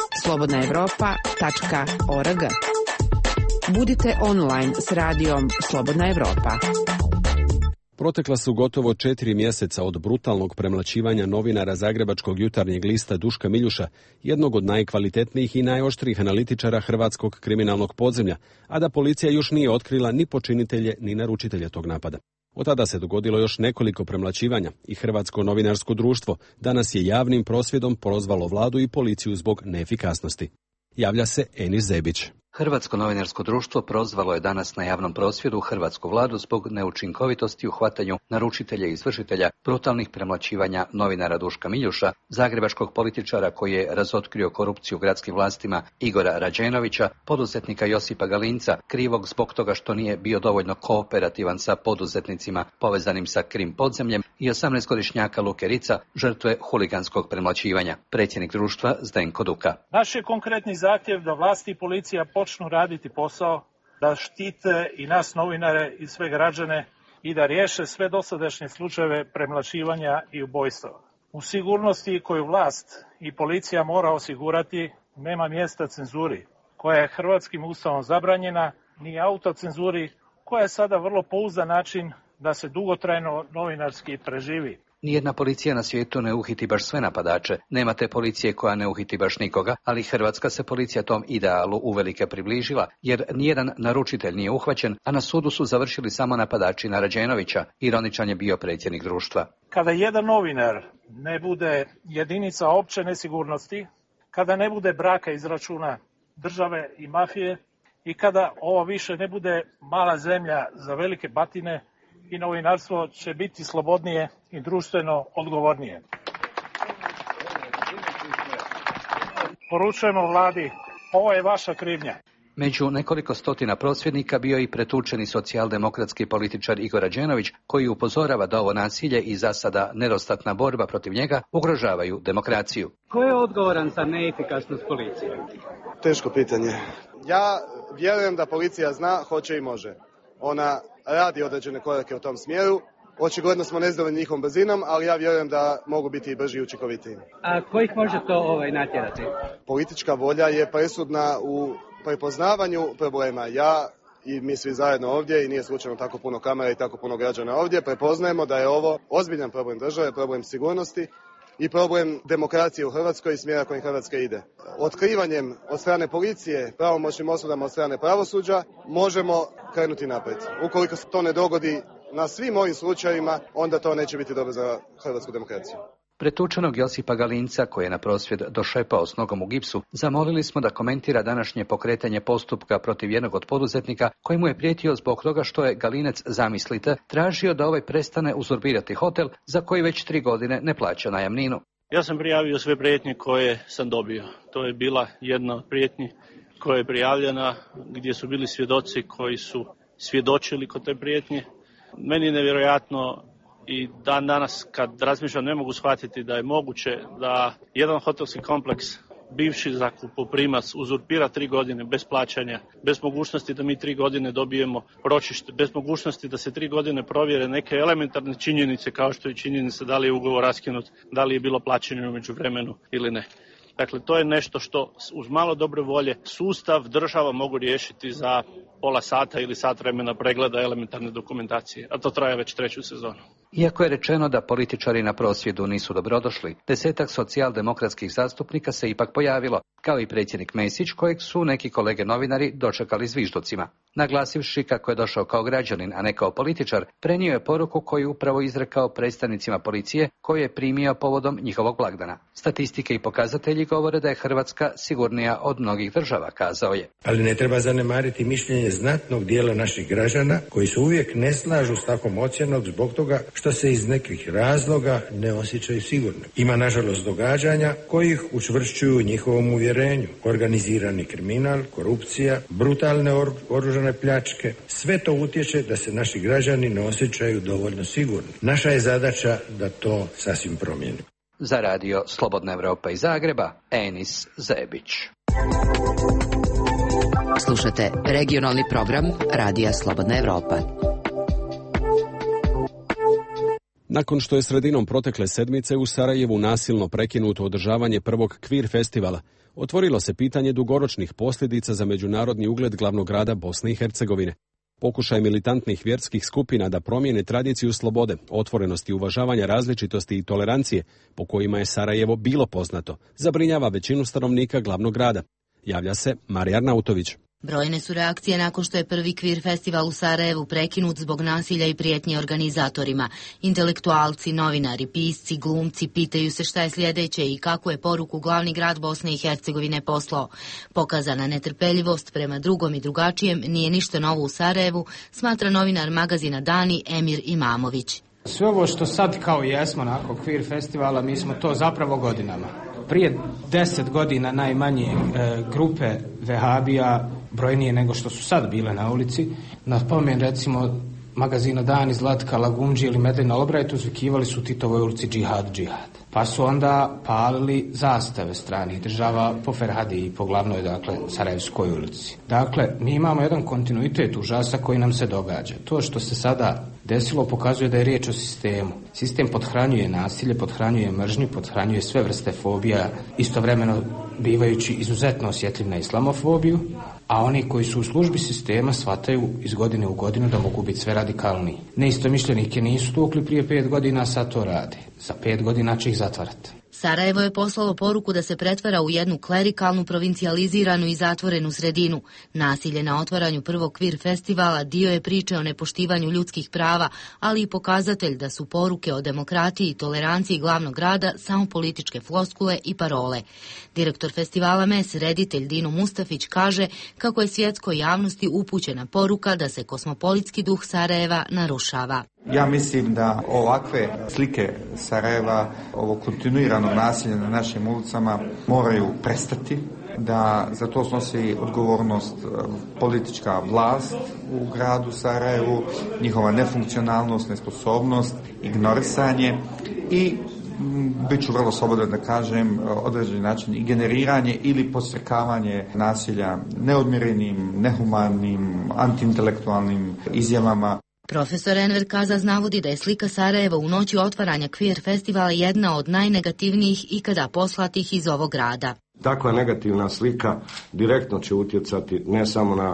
slobodnaevropa.org. Budite online s radijom Slobodna Evropa. Protekla su gotovo 4 mjeseca od brutalnog premlaćivanja novinara Zagrebačkog jutarnjeg lista Duška Miljuša, jednog od najkvalitetnijih i najoštrijih analitičara hrvatskog kriminalnog podzemlja, a da policija još nije otkrila ni počinitelje ni naručitelje tog napada. Od tada se dogodilo još nekoliko premlaćivanja i Hrvatsko novinarsko društvo danas je javnim prosvjedom prozvalo vladu i policiju zbog neefikasnosti. Javlja se Enis Zebić. Hrvatsko novinarsko društvo prozvalo je danas na javnom prosvjedu hrvatsku vladu zbog neučinkovitosti u hvatanju naručitelja i izvršitelja brutalnih premlaćivanja novinara Duška Miljuša, zagrebačkog političara koji je razotkrio korupciju u gradskim vlastima Igora Rađenovića, poduzetnika Josipa Galinca, krivog zbog toga što nije bio dovoljno kooperativan sa poduzetnicima povezanim sa krim podzemljem i 18-godišnjaka Luke Rica, žrtve huliganskog premlaćivanja. Predsjednik društva Zdenko Duka. Naš je konkretni zahtjev da vlasti i policija počnu raditi posao, da štite i nas novinare i sve građane i da riješe sve dosadašnje slučajeve premlaćivanja i ubojstava. U sigurnosti koju vlast i policija mora osigurati nema mjesta cenzuri, koja je hrvatskim ustavom zabranjena, ni autocenzuri, koja je sada vrlo pouzdan način da se dugotrajno novinarski preživi. Nijedna policija na svijetu ne uhiti baš sve napadače. Nema te policije koja ne uhiti baš nikoga, ali hrvatska se policija tom idealu uvelike približila, jer nijedan naručitelj nije uhvaćen, a na sudu su završili samo napadači na Rađenovića. Ironičan je bio predsjednik društva. Kada jedan novinar ne bude jedinica opće nesigurnosti, kada ne bude braka iz računa države i mafije i kada ovo više ne bude mala zemlja za velike batine, i novinarstvo će biti slobodnije i društveno odgovornije. Poručujemo vladi, ovo je vaša krivnja. Među nekoliko stotina prosvjednika bio i pretučeni socijaldemokratski političar Igor Rađenović, koji upozorava da ovo nasilje i za sada nedostatna borba protiv njega ugrožavaju demokraciju. Ko je odgovoran za neefikasnost policije? Teško pitanje. Ja vjerujem da policija zna, hoće i može. Ona radi određene korake u tom smjeru. Očigledno smo nezadovoljni njihovom brzinom, ali ja vjerujem da mogu biti i brži i učinkovitiji. A ko ih može to natjerati? Politička volja je presudna u prepoznavanju problema. Ja i mi svi zajedno ovdje, i nije slučajno tako puno kamera i tako puno građana ovdje, prepoznajemo da je ovo ozbiljan problem države, problem sigurnosti i problem demokracije u Hrvatskoj i smjera kojim Hrvatska ide. Otkrivanjem od strane policije, pravomoćnim osudama od strane pravosuđa možemo krenuti naprijed. Ukoliko se to ne dogodi na svim ovim slučajevima, onda to neće biti dobro za hrvatsku demokraciju. Pretučenog Josipa Galinca, koji je na prosvjed došepao s nogom u gipsu, zamolili smo da komentira današnje pokretanje postupka protiv jednog od poduzetnika koji mu je prijetio zbog toga što je Galinec, zamislite, tražio da ovaj prestane uzurpirati hotel za koji već 3 godine ne plaća najamninu. Ja sam prijavio sve prijetnje koje sam dobio. To je bila jedna od prijetnji koja je prijavljena, gdje su bili svjedoci koji su svjedočili kod te prijetnje. Meni je nevjerojatno i dan danas kad razmišljam ne mogu shvatiti da je moguće da jedan hotelski kompleks, bivši zakupoprimac, uzurpira 3 godine bez plaćanja, bez mogućnosti da mi 3 godine dobijemo ročište, bez mogućnosti da se 3 godine provjere neke elementarne činjenice kao što je činjenica da li je ugovor raskinut, da li je bilo plaćanje u međuvremenu ili ne. Dakle, to je nešto što uz malo dobre volje sustav, država mogu riješiti za pola sata ili sat vremena pregleda elementarne dokumentacije, a to traje već 3. sezonu. Iako je rečeno da političari na prosvjedu nisu dobrodošli, 10-ak socijaldemokratskih zastupnika se ipak pojavilo, kao i predsjednik Mesić, kojeg su neki kolege novinari dočekali zvižducima. Naglasivši kako je došao kao građanin, a ne kao političar, prenio je poruku koju upravo izrekao predstavnicima policije koju je primio povodom njihovog blagdana. Statistike i pokazatelji govore da je Hrvatska sigurnija od mnogih država, kazao je. Ali ne treba zanemariti mišljenje znatnog dijela naših građana koji se uvijek ne slažu s takvom ocjenom zbog toga što se iz nekih razloga ne osjećaju sigurno. Ima nažalost događanja koji ih učvršćuju u njihovom uvjerenju. Organizirani kriminal, korupcija, brutalne oružane pljačke, sve to utječe da se naši građani ne osjećaju dovoljno sigurno. Naša je zadaća da to sasvim promijeni. Za radio Slobodna Evropa iz Zagreba, Enis Zebić. Slušate regionalni program Radija Slobodna Evropa. Nakon što je sredinom protekle sedmice u Sarajevu nasilno prekinuto održavanje prvog Kvir festivala, otvorilo se pitanje dugoročnih posljedica za međunarodni ugled glavnog grada Bosne i Hercegovine. Pokušaj militantnih vjerskih skupina da promijene tradiciju slobode, otvorenosti, uvažavanja različitosti i tolerancije, po kojima je Sarajevo bilo poznato, zabrinjava većinu stanovnika glavnog grada. Javlja se Marija Arnautović. Brojne su reakcije nakon što je prvi Kvir festival u Sarajevu prekinut zbog nasilja i prijetnje organizatorima. Intelektualci, novinari, pisci, glumci pitaju se šta je sljedeće i kakvu je poruku glavni grad Bosne i Hercegovine poslao. Pokazana netrpeljivost prema drugom i drugačijem nije ništa novo u Sarajevu, smatra novinar magazina Dani Emir Imamović. Sve ovo što sad kao jesmo nakon Kvir festivala, mi smo to zapravo godinama. Prije 10 godina najmanje grupe vehabija, brojnije nego što su sad bile na ulici, na spomen recimo magazina Dan iz Zlatka, Lagumđi ili Medina Albrajt uzvikivali su Titovoj ulici džihad, džihad. Pa su onda palili zastave stranih država po Ferhadi i po glavnoj, dakle, Sarajevskoj ulici. Dakle, mi imamo jedan kontinuitet užasa koji nam se događa. To što se sada desilo pokazuje da je riječ o sistemu. Sistem pothranjuje nasilje, pothranjuje mržnju, pothranjuje sve vrste fobija, istovremeno bivajući izuzetno osjetljiv na islamofobiju, a oni koji su u službi sistema shvataju iz godine u godinu da mogu biti sve radikalniji. Neistomišljenike nisu tukli prije 5 godina, sad to rade. Za 5 godina će ih zatvarati. Sarajevo je poslalo poruku da se pretvara u jednu klerikalnu, provincijaliziranu i zatvorenu sredinu. Nasilje na otvaranju prvog Kvir festivala dio je priče o nepoštivanju ljudskih prava, ali i pokazatelj da su poruke o demokratiji i toleranciji glavnog grada samo političke floskule i parole. Direktor festivala MES, reditelj Dino Mustafić, kaže kako je svjetskoj javnosti upućena poruka da se kosmopolitski duh Sarajeva narušava. Ja mislim da ovakve slike Sarajeva, ovo kontinuirano nasilje na našim ulicama moraju prestati, da za to snosi odgovornost politička vlast u gradu Sarajevu, njihova nefunkcionalnost, nesposobnost, ignorisanje i bit ću vrlo slobodan da kažem određeni način i generiranje ili podstrekavanje nasilja neodmjerenim, nehumanim, antiintelektualnim izjavama. Profesor Enver Kazaz navodi da je slika Sarajeva u noći otvaranja Kvir festivala jedna od najnegativnijih ikada poslatih iz ovog grada. Takva negativna slika direktno će utjecati ne samo na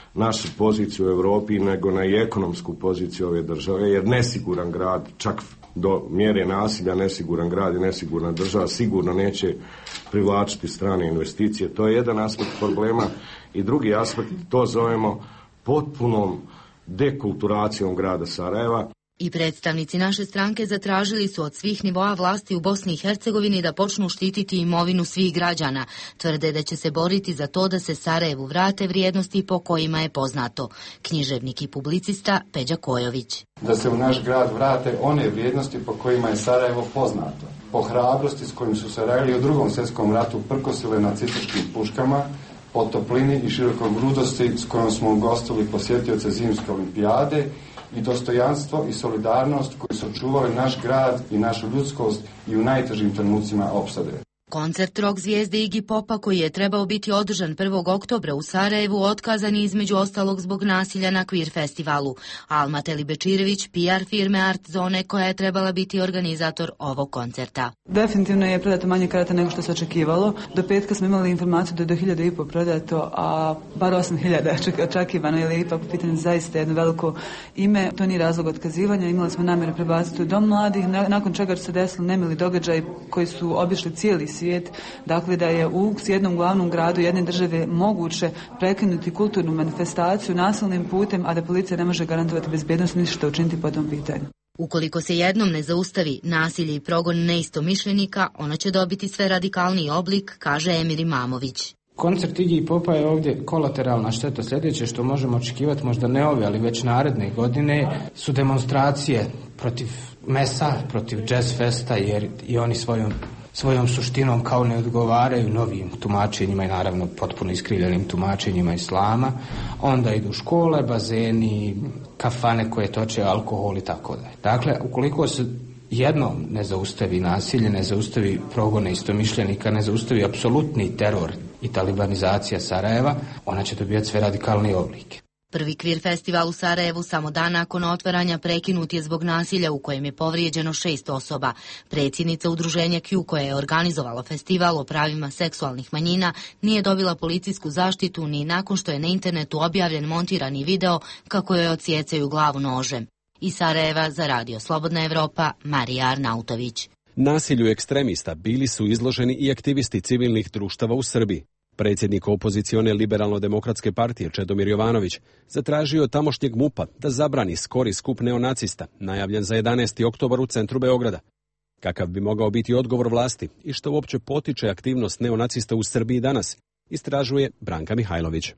našu poziciju u Europi, nego na i ekonomsku poziciju ove države, jer nesiguran grad, čak do mjere nasilja, nesiguran grad i nesigurna država sigurno neće privlačiti strane investicije. To je jedan aspekt problema i drugi aspekt, to zovemo potpunom dekulturacijom grada Sarajeva. I predstavnici naše stranke zatražili su od svih nivoa vlasti u Bosni i Hercegovini da počnu štititi imovinu svih građana. Tvrde da će se boriti za to da se Sarajevu vrate vrijednosti po kojima je poznato. Književnik i publicista Peđa Kojović. Da se u naš grad vrate one vrijednosti po kojima je Sarajevo poznato. Po hrabrosti s kojim su Sarajeli u Drugom svjetskom ratu prkosile nacističkim puškama, po toplini i širokogrudosti s kojom smo ugostili posjetioce zimske olimpijade, i dostojanstvo i solidarnost koji su čuvali naš grad i našu ljudskost i u najtežim trenucima opsade. Koncert rock zvijezde Iggy Popa koji je trebao biti održan 1. oktobra u Sarajevu otkazan je između ostalog zbog nasilja na Queer festivalu. Alma Telibečirević, PR firme Art Zone, koja je trebala biti organizator ovog koncerta. Definitivno je prodato manje karata nego što se očekivalo. Do petka smo imali informaciju da je do 1.500 prodato, a bar 8.000 očekivano, jer je ipak pitanje zaista jedno veliko ime. To nije razlog otkazivanja. Imali smo namjeru prebaciti u dom mladih, nakon čega su se desili nemili događaji koji su obišli cijeli svijet, dakle da je u jednom glavnom gradu jedne države moguće prekinuti kulturnu manifestaciju nasilnim putem, a da policija ne može garantovati bezbednost ni što učiniti po tom pitanju. Ukoliko se jednom ne zaustavi nasilje i progon neistomišljenika, ona će dobiti sve radikalniji oblik, kaže Emir Imamović. Koncert Iggy Popa je ovdje kolateralna šteta. Sljedeće što možemo očekivati, možda ne ove, ali već naredne godine, su demonstracije protiv mesa, protiv jazz festa, jer i oni svojom suštinom kao ne odgovaraju novim tumačenjima i naravno potpuno iskrivljenim tumačenjima islama. Onda idu škole, bazeni, kafane koje toče alkohol i tako dalje. Dakle, ukoliko se jednom ne zaustavi nasilje, ne zaustavi progone istomišljenika, ne zaustavi apsolutni teror i talibanizacija Sarajeva, ona će dobijati sve radikalnije oblike. Prvi Queer festival u Sarajevu samo dan nakon otvaranja prekinut je zbog nasilja u kojem je povrijeđeno 6 osoba. Predsjednica udruženja Q, koja je organizovala festival o pravima seksualnih manjina, nije dobila policijsku zaštitu ni nakon što je na internetu objavljen montirani video kako joj odsjecaju glavu nožem. Iz Sarajeva za Radio Slobodna Evropa, Marija Arnautović. Nasilju ekstremista bili su izloženi i aktivisti civilnih društava u Srbiji. Predsjednik opozicione Liberalno-demokratske partije Čedomir Jovanović zatražio od tamošnjeg MUP-a da zabrani skori skup neonacista, najavljen za 11. oktobar u centru Beograda. Kakav bi mogao biti odgovor vlasti i što uopće potiče aktivnost neonacista u Srbiji danas, istražuje Branka Mihajlović.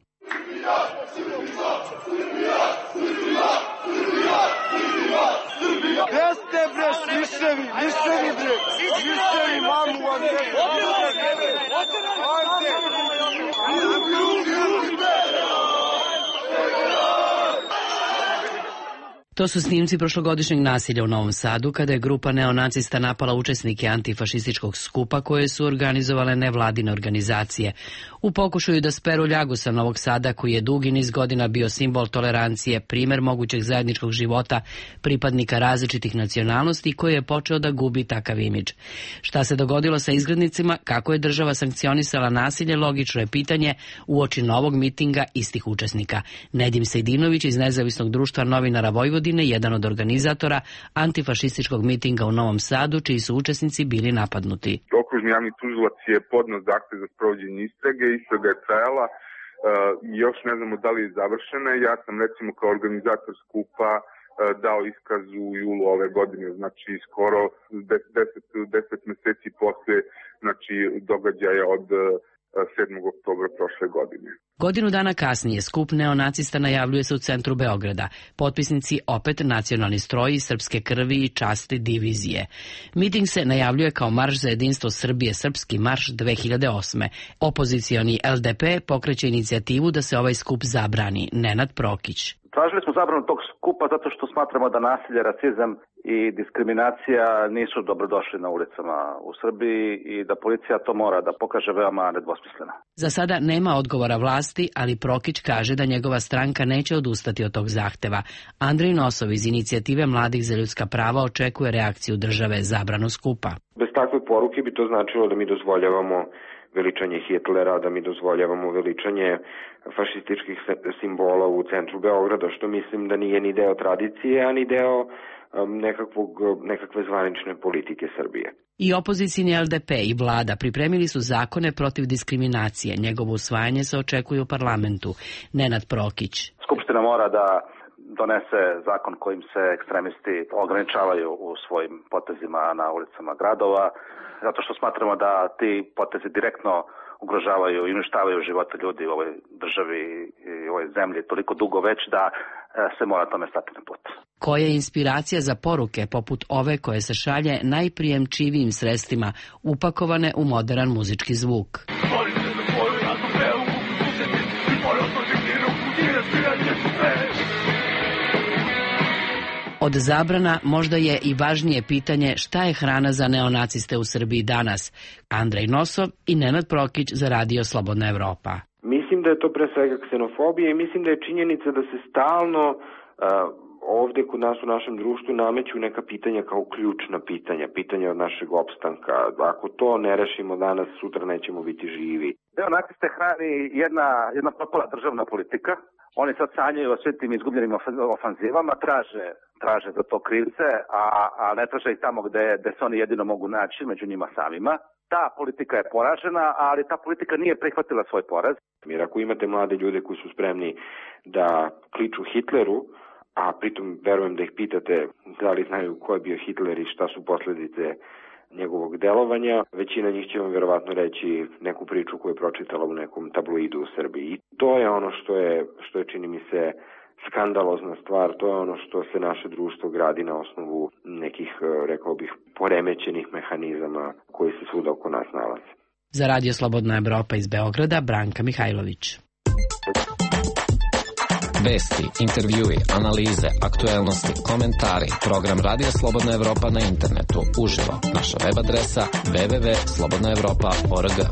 To su snimci prošlogodišnjeg nasilja u Novom Sadu, kada je grupa neonacista napala učesnike antifašističkog skupa koje su organizovale nevladine organizacije. U pokušaju da speru ljagu sa Novog Sada, koji je dugi niz godina bio simbol tolerancije, primjer mogućeg zajedničkog života pripadnika različitih nacionalnosti, koji je počeo da gubi takav imidž. Šta se dogodilo sa izgrednicima, kako je država sankcionisala nasilje, logično je pitanje uoči novog mitinga istih učesnika. Nedim Sejdinović iz Nezavisnog društva novinara Vojvodine, jedan od organizatora antifašističkog mitinga u Novom Sadu, čiji su učesnici bili napadnuti. Okružni javni tužilac je podneo zahtev za sprovođenje istrage, istraga je trajala, još ne znamo da li je završena. Ja sam recimo kao organizator skupa dao iskaz u julu ove godine, znači skoro 10 mjeseci posle događaja od 7. oktobra prošle godine. Godinu dana kasnije skup neonacista najavljuje se u centru Beograda. Potpisnici opet nacionalni stroji, srpske krvi i časti divizije. Miting se najavljuje kao marš za jedinstvo Srbije, srpski marš 2008. Opozicioni LDP pokreće inicijativu da se ovaj skup zabrani. Nenad Prokić. Tražili smo zabranu tog skupa zato što smatramo da nasilje, rasizam i diskriminacija nisu dobrodošli na ulicama u Srbiji i da policija to mora da pokaže veoma nedvosmisleno. Za sada nema odgovora vlasti, ali Prokić kaže da njegova stranka neće odustati od tog zahteva. Andrej Nosov iz inicijative Mladih za ljudska prava očekuje reakciju države zabranu skupa. Bez takve poruke bi to značilo da mi dozvoljavamo veličanje Hitlera, da mi dozvoljavamo veličanje fašističkih simbola u centru Beograda, što mislim da nije ni deo tradicije, a ni deo nekakve zvanične politike Srbije. I opozicijni LDP i vlada pripremili su zakone protiv diskriminacije. Njegovo usvajanje se očekuje u parlamentu. Nenad Prokić. Skupština mora da donese zakon kojim se ekstremisti ograničavaju u svojim potezima na ulicama gradova, zato što smatramo da ti potezi direktno ugrožavaju i uništavaju živote ljudi u ovoj državi i ovoj zemlji toliko dugo već da se mora tome stati na put. Koja je inspiracija za poruke poput ove koje se šalje najprijemčivijim sredstvima upakovane u moderan muzički zvuk? Od zabrana možda je i važnije pitanje šta je hrana za neonaciste u Srbiji danas. Andrej Nosov i Nenad Prokić za Radio Slobodna Evropa. Mislim da je to pre svega ksenofobija i mislim da je činjenica da se stalno ovde kod nas u našem društvu nameću neka pitanja kao ključna pitanja od našeg opstanka. Ako to ne rešimo danas, sutra nećemo biti živi. Neonaciste hrani jedna propala državna politika. Oni sad sanjaju o svim tim izgubljenim ofanzivama, traže za to krivce, a ne traže i tamo gde se oni jedino mogu naći, među njima samima. Ta politika je poražena, ali ta politika nije prihvatila svoj poraz. Jer ako imate mlade ljude koji su spremni da kliču Hitleru, a pritom verujem da ih pitate da li znaju ko je bio Hitler i šta su posledice njegovog delovanja, većina njih će vam vjerovatno reći neku priču koju je pročitala u nekom tabloidu u Srbiji. I to je ono što je čini mi se skandalozna stvar, to je ono što se naše društvo gradi na osnovu nekih, rekao bih, poremećenih mehanizama koji se svuda oko nas nalaze. Za Radio Slobodna Evropa iz Beograda, Branka Mihajlović. Vesti, intervjui, analize, aktuelnosti, komentari, program Radio Slobodna Evropa na internetu, uživo, naša web adresa www.slobodnaevropa.org.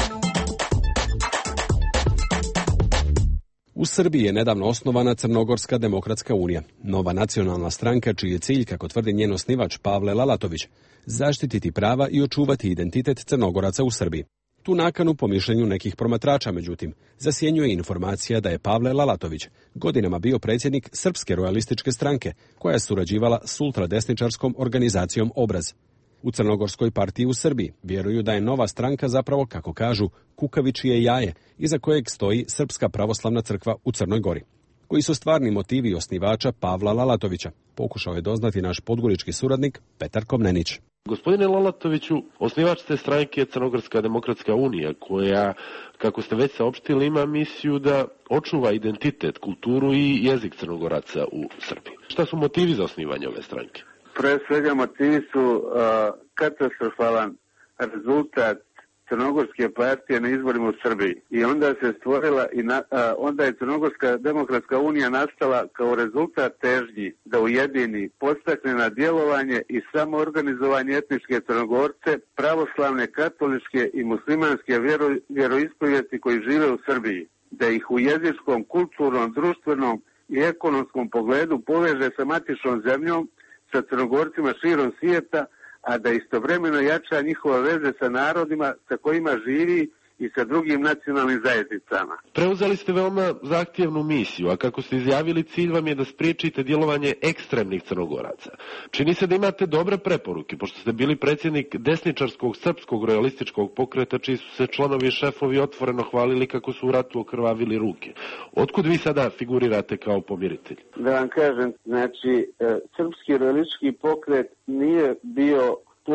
U Srbiji je nedavno osnovana Crnogorska demokratska unija, nova nacionalna stranka čiji je cilj, kako tvrdi njen osnivač Pavle Lalatović, zaštititi prava i očuvati identitet Crnogoraca u Srbiji. Tu nakanu, po mišljenju nekih promatrača, međutim, zasjenjuje informacija da je Pavle Lalatović godinama bio predsjednik Srpske rojalističke stranke, koja je surađivala s ultradesničarskom organizacijom Obraz. U Crnogorskoj partiji u Srbiji vjeruju da je nova stranka zapravo, kako kažu, kukavičije jaje, iza kojeg stoji Srpska pravoslavna crkva u Crnoj Gori. Koji su stvarni motivi osnivača Pavla Lalatovića, pokušao je doznati naš podgorički suradnik Petar Komnenić. Gospodine Lalatoviću, osnivač te stranke je Crnogorska demokratska unija, koja, kako ste već saopštili, ima misiju da očuva identitet, kulturu i jezik Crnogoraca u Srbiji. Šta su motivi za osnivanje ove stranke? Pre svega motivi su katastrofalan rezultat Crnogorske partije na izborima u Srbiji. I onda se stvorila onda je Crnogorska demokratska unija nastala kao rezultat težnji da ujedini, podstakne na djelovanje i samoorganizovanje etničke Crnogorce, pravoslavne, katoličke i muslimanske vjeroispovijesti koji žive u Srbiji, da ih u jezičkom, kulturnom, društvenom i ekonomskom pogledu poveže sa matičnom zemljom, sa Crnogorcima širom svijeta, a da istovremeno jača njihova veze sa narodima sa kojima živi i sa drugim nacionalnim zajednicama. Preuzeli ste veoma zahtjevnu misiju, a kako ste izjavili, cilj vam je da spriječite djelovanje ekstremnih Crnogoraca. Čini se da imate dobre preporuke, pošto ste bili predsjednik desničarskog srpskog rojalističkog pokreta, čiji su se članovi i šefovi otvoreno hvalili kako su u ratu okrvavili ruke. Otkud vi sada figurirate kao pomiritelj? Da vam kažem, znači, srpski rojalistički pokret nije bio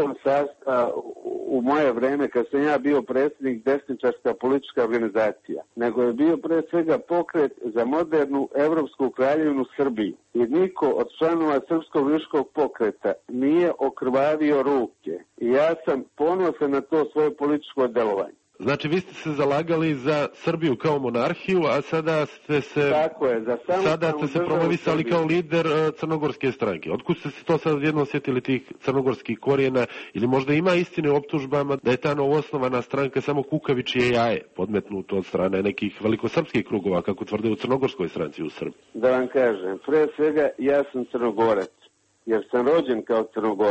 u moje vreme, kad sam ja bio predsjednik desničarska politička organizacija, nego je bio pre svega pokret za modernu evropsku kraljevinu Srbiju. I niko od članova srpskog rojalističkog pokreta nije okrvavio ruke. I ja sam ponosan na to svoje političko delovanje. Znači, vi ste se zalagali za Srbiju kao monarhiju, a sada ste se promovisali kao lider crnogorske stranke. Otkud ste se to sad jedno sjetili tih crnogorskih korijena, ili možda ima istine u optužbama da je ta novoosnovana stranka samo kukavičije jaje, podmetnuto od strane nekih velikosrpskih krugova, kako tvrde u crnogorskoj stranci u Srbiji? Da vam kažem, pre svega ja sam Crnogorac, jer sam rođen kao Crnogorac.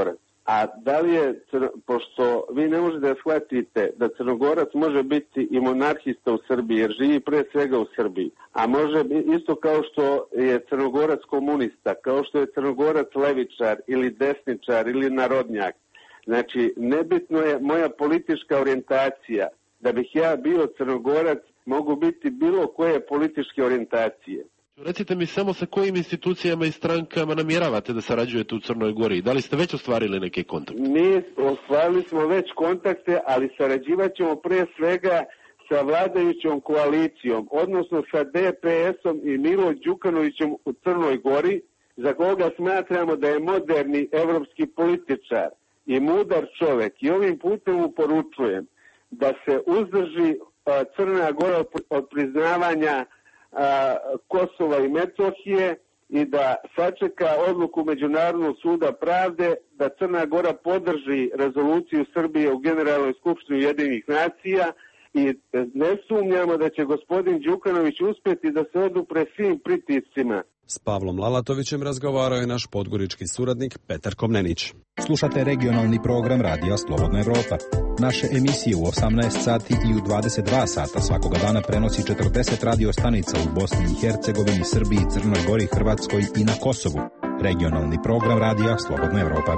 A da li je, pošto vi ne možete da shvatite da Crnogorac može biti i monarhista u Srbiji, jer živi pre svega u Srbiji, a može isto kao što je Crnogorac komunista, kao što je Crnogorac levičar ili desničar ili narodnjak. Znači, nebitno je moja politička orijentacija. Da bih ja bio Crnogorac, mogu biti bilo koje političke orijentacije. Recite mi samo sa kojim institucijama i strankama namjeravate da sarađujete u Crnoj Gori? Da li ste već ostvarili neke kontakte? Mi ostvarili smo već kontakte, ali sarađivat ćemo pre svega sa vladajućom koalicijom, odnosno sa DPS-om i Milo Đukanovićem u Crnoj Gori, za koga smatramo da je moderni evropski političar i mudar čovek. I ovim putem mu poručujem da se uzdrži Crna Gora od priznavanja Kosova i Metohije i da sačeka odluku Međunarodnog suda pravde da Crna Gora podrži rezoluciju Srbije u Generalnoj skupštini Ujedinjenih nacija i ne sumnjamo da će gospodin Đukanović uspjeti da se odupre svim pritiscima. S Pavlom Lalatovićem razgovarao je naš podgorički suradnik Petar Komnenić. Slušate regionalni program Radija Slobodna Evropa. Naše emisije u 18 sati i u 22 sata svakoga dana prenosi 40 radio stanica u Bosni i Hercegovini, Srbiji, Crnoj Gori, Hrvatskoj i na Kosovu. Regionalni program Radija Slobodna Evropa.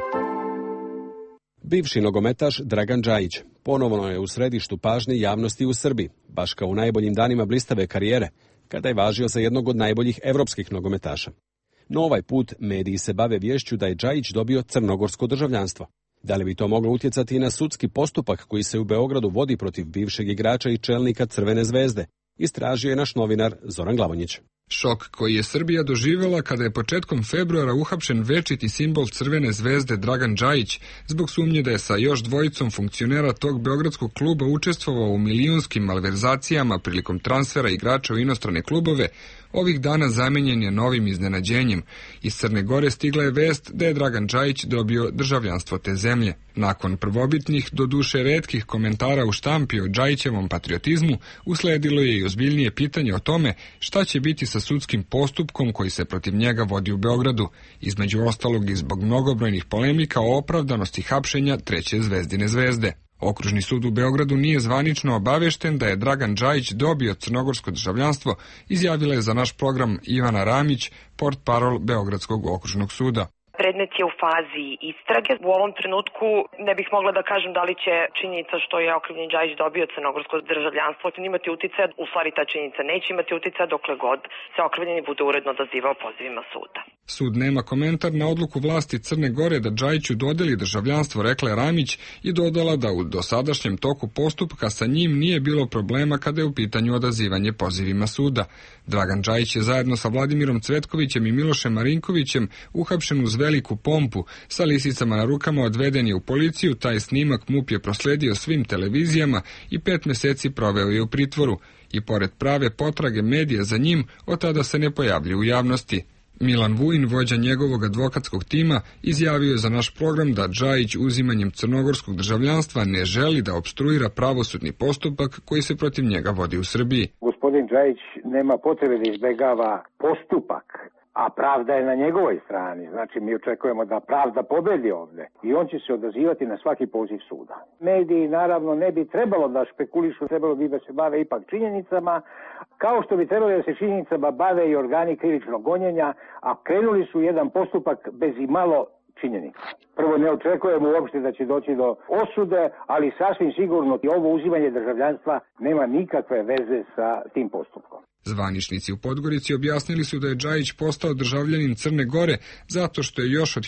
Bivši nogometaš Dragan Džajić ponovno je u središtu pažnje javnosti u Srbiji, baš kao u najboljim danima blistave karijere, kada je važio za jednog od najboljih evropskih nogometaša. No ovaj put mediji se bave viješću da je Džajić dobio crnogorsko državljanstvo. Da li bi to moglo utjecati i na sudski postupak koji se u Beogradu vodi protiv bivšeg igrača i čelnika Crvene zvezde, istražio je naš novinar Zoran Glavonjić. Šok koji je Srbija doživjela kada je početkom februara uhapšen večiti simbol Crvene zvezde Dragan Džajić zbog sumnje da je sa još dvojicom funkcionera tog beogradskog kluba učestvovao u milijunskim malverzacijama prilikom transfera igrača u inostrane klubove, ovih dana zamenjen je novim iznenađenjem. Iz Crne Gore stigla je vest da je Dragan Džajić dobio državljanstvo te zemlje. Nakon prvobitnih, doduše retkih komentara u štampi o Džajićevom patriotizmu, usledilo je i ozbiljnije pitanje o tome šta će biti sa sudskim postupkom koji se protiv njega vodi u Beogradu, između ostalog i zbog mnogobrojnih polemika o opravdanosti hapšenja treće Zvezdine zvezde. Okružni sud u Beogradu nije zvanično obavešten da je Dragan Džajić dobio crnogorsko državljanstvo, izjavila je za naš program Ivana Ramić, portparol Beogradskog okružnog suda. Predmet je u fazi istrage. U ovom trenutku ne bih mogla da kažem da li će činjenica što je okrivljeni Džajić dobio crnogorsko državljanstvo imati uticaja, u stvari ta činjenica neće imati uticaja dokle god se okrivljeni bude uredno odazivao pozivima suda. Sud nema komentar na odluku vlasti Crne Gore da Džajiću dodeli državljanstvo, rekla je Ramić i dodala da u dosadašnjem toku postupka sa njim nije bilo problema kada je u pitanju odazivanje pozivima suda. Dragan Džajić je zajedno sa Vladimirom Cvetkovićem i Milošem Marinkovićem uhapšen uz veliku pompu, sa lisicama na rukama odveden je u policiju, taj snimak MUP je prosledio svim televizijama i 5 meseci proveo je u pritvoru. I pored prave potrage medija za njim, od tada se ne pojavljuje u javnosti. Milan Vujin, vođa njegovog advokatskog tima, izjavio je za naš program da Džajić uzimanjem crnogorskog državljanstva ne želi da opstruira pravosudni postupak koji se protiv njega vodi u Srbiji. Gospodin Džajić nema potrebe da izbegava postupak, a pravda je na njegovoj strani. Znači, mi očekujemo da pravda pobedi ovde i on će se odazivati na svaki poziv suda. Mediji, naravno, ne bi trebalo da špekulišu, trebalo bi da se bave ipak činjenicama, kao što bi trebalo da se činjenicama bave i organi krivičnog gonjenja, a krenuli su jedan postupak bez i malo činjenica. Prvo, ne očekujemo uopšte da će doći do osude, ali sasvim sigurno i ovo uzimanje državljanstva nema nikakve veze sa tim postupkom. Zvaničnici u Podgorici objasnili su da je Džajić postao državljanin Crne Gore zato što je još od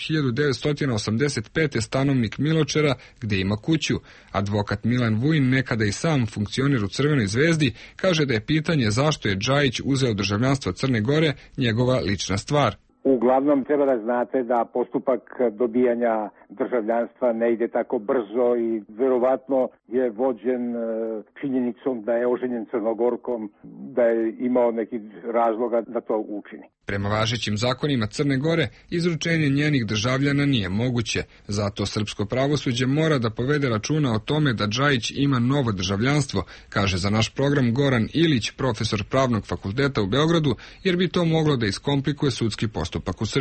1985. stanovnik Miločera, gde ima kuću. Advokat Milan Vujin, nekada i sam funkcioner u Crvenoj zvezdi, kaže da je pitanje zašto je Džajić uzeo državljanstvo Crne Gore njegova lična stvar. Uglavnom treba da znate da postupak dobijanja državljanstva ne ide tako brzo i verovatno je vođen činjenicom da je oženjen Crnogorkom, da je imao neki razloga da to učini. Prema važećim zakonima Crne Gore, izručenje njenih državljana nije moguće. Zato srpsko pravosuđe mora da povede računa o tome da Džajić ima novo državljanstvo, kaže za naš program Goran Ilić, profesor Pravnog fakulteta u Beogradu, jer bi to moglo da iskomplikuje sudski postupak u Srbiji.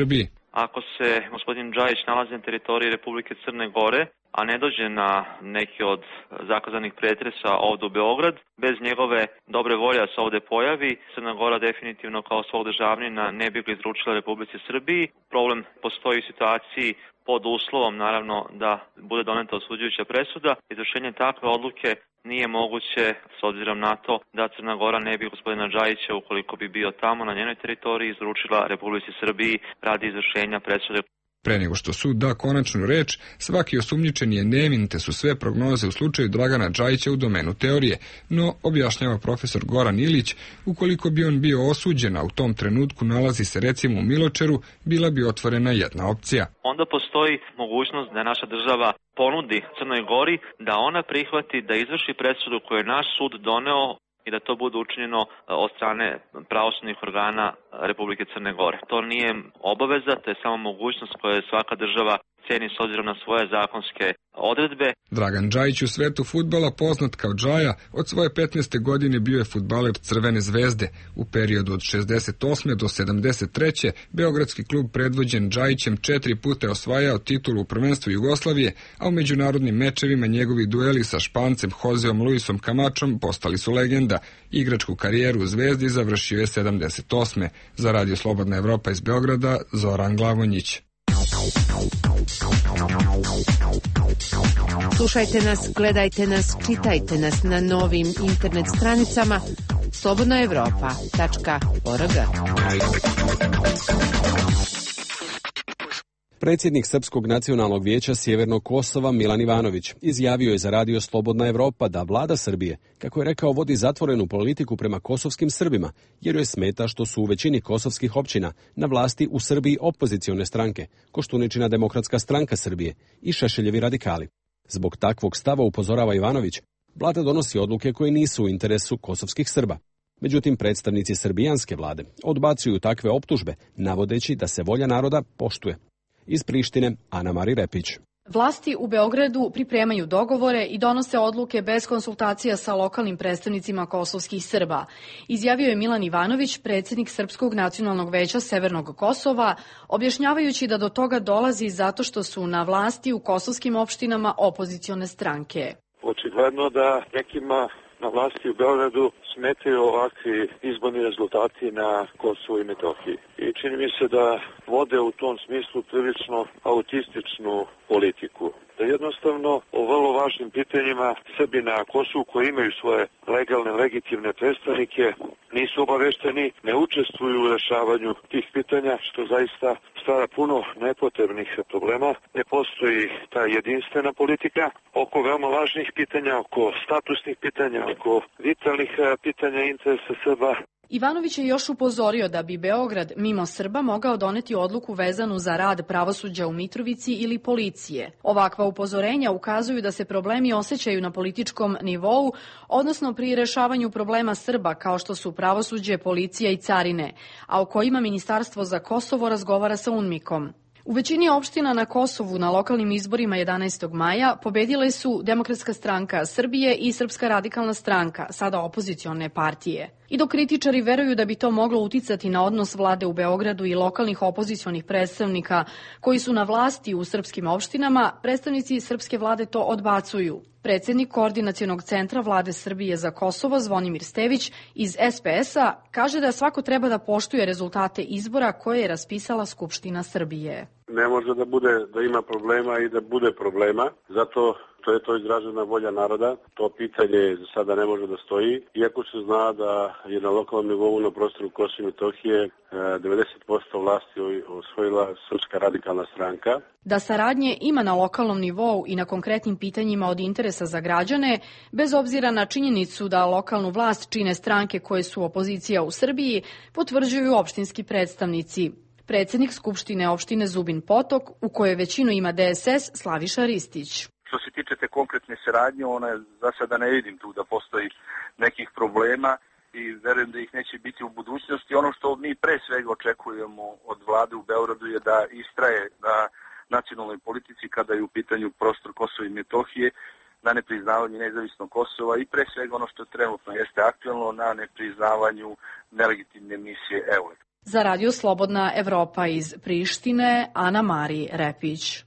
Ako se gospodin Džajić nalazi na teritoriji Republike Crne Gore, a ne dođe na neki od zakazanih pretresa ovdje u Beograd, bez njegove dobre volje se ovdje pojavi, Crna Gora definitivno kao svog državnina ne bi ga izručila Republici Srbiji. Problem postoji u situaciji pod uslovom, naravno, da bude doneta osuđujuća presuda. Izvršenje takve odluke nije moguće s obzirom na to da Crna Gora ne bi gospodina Džajića, ukoliko bi bio tamo na njenoj teritoriji, izručila Republici Srbiji radi izvršenja presude. Pre nego što sud da konačnu reč, svaki osumnjičen je nevin, te su sve prognoze u slučaju Dragana Džajića u domenu teorije, no, objašnjava profesor Goran Ilić, ukoliko bi on bio osuđen, a u tom trenutku nalazi se recimo u Miločeru, bila bi otvorena jedna opcija. Onda postoji mogućnost da naša država ponudi Crnoj Gori da ona prihvati da izvrši presudu koju je naš sud doneo i da to bude učinjeno od strane pravosudnih organa Republike Crne Gore. To nije obaveza, to je samo mogućnost koju svaka država ceni s obzirom na svoje zakonske odredbe. Dragan Džajić u svetu fudbala, poznat kao Džaja, od svoje 15. godine bio je fudbaler Crvene zvezde. U periodu od 68. do 73. beogradski klub predvođen Džajićem 4 puta osvajao titulu u prvenstvu Jugoslavije, a u međunarodnim mečevima njegovi dueli sa Špancem Joseom Luisom Camačom postali su legenda. Igračku karijeru u Zvezdi završio je 78. Za Radio Slobodna Evropa iz Beograda, Zoran Glavonjić. Slušajte nas, gledajte nas, čitajte nas na novim internet stranicama slobodnaevropa.org. Predsjednik Srpskog nacionalnog vijeća Sjevernog Kosova Milan Ivanović izjavio je za Radio Slobodna Evropa da vlada Srbije, kako je rekao, vodi zatvorenu politiku prema kosovskim Srbima, jer joj smeta što su u većini kosovskih općina na vlasti u Srbiji opozicione stranke, Koštuničina Demokratska stranka Srbije i Šešeljevi radikali. Zbog takvog stava, upozorava Ivanović, vlada donosi odluke koje nisu u interesu kosovskih Srba. Međutim, predstavnici srbijanske vlade odbacuju takve optužbe, navodeći da se volja naroda poštuje. Iz Prištine, Ana Mari Repić. Vlasti u Beogradu pripremaju dogovore i donose odluke bez konsultacija sa lokalnim predstavnicima kosovskih Srba, izjavio je Milan Ivanović, predsjednik Srpskog nacionalnog veća Severnog Kosova, objašnjavajući da do toga dolazi zato što su na vlasti u kosovskim opštinama opozicione stranke. Očigledno da nekima na vlasti u Beogradu smetaju ovakvi izborni rezultati na Kosovu i Metohiji. I čini mi se da vode u tom smislu prilično autističnu politiku. Da jednostavno o vrlo važnim pitanjima Srbi na Kosovu koji imaju svoje legalne, legitimne predstavnike nisu obavešteni, ne učestvuju u rešavanju tih pitanja, što zaista stvara puno nepotrebnih problema. Ne postoji ta jedinstvena politika oko veoma važnih pitanja, oko statusnih pitanja, oko vitalnih pitanja interesa Srba. Ivanović je još upozorio da bi Beograd mimo Srba mogao doneti odluku vezanu za rad pravosuđa u Mitrovici ili policije. Ovakva upozorenja ukazuju da se problemi osjećaju na političkom nivou, odnosno pri rešavanju problema Srba kao što su pravosuđe, policija i carine, a o kojima Ministarstvo za Kosovo razgovara sa UNMIK-om. U većini opština na Kosovu na lokalnim izborima 11. maja pobedile su Demokratska stranka Srbije i Srpska radikalna stranka, sada opozicione partije. I dok kritičari veruju da bi to moglo uticati na odnos vlade u Beogradu i lokalnih opozicionih predstavnika koji su na vlasti u srpskim opštinama, predstavnici srpske vlade to odbacuju. Predsjednik Koordinacionog centra vlade Srbije za Kosovo, Zvonimir Stević, iz SPS-a, kaže da svako treba da poštuje rezultate izbora koje je raspisala Skupština Srbije. Ne može da ima problema i da bude problema, zato što je to izražena volja naroda. To pitanje za sada ne može da stoji, iako se zna da je na lokalnom nivou na prostoru Kosova i Metohije 90% vlasti osvojila Srpska radikalna stranka. Da saradnje ima na lokalnom nivou i na konkretnim pitanjima od interesa za građane, bez obzira na činjenicu da lokalnu vlast čine stranke koje su opozicija u Srbiji, potvrđuju opštinski predstavnici. Predsjednik Skupštine opštine Zubin Potok, u kojoj većinu ima DSS, Slaviša Ristić. Što se tiče te konkretne saradnje, ona za sada ne vidim tu da postoji nekih problema i verujem da ih neće biti u budućnosti. Ono što mi pre svega očekujemo od vlade u Beogradu je da istraje na nacionalnoj politici kada je u pitanju prostor Kosova i Metohije, na nepriznavanju nezavisnog Kosova i pre svega ono što trenutno jeste aktualno na nepriznavanju nelegitimne misije EULEX. Za Radio Slobodna Evropa iz Prištine, Ana Mari Repić.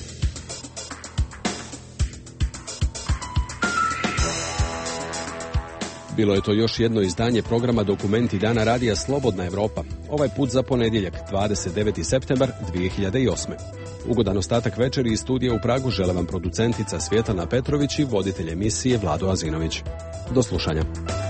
Bilo je to još jedno izdanje programa Dokumenti dana Radija Slobodna Evropa, ovaj put za ponedjeljak, 29. septembar 2008. Ugodan ostatak večeri iz studija u Pragu žele vam producentica Svjetlana Petrović i voditelj emisije Vlado Azinović. Do slušanja.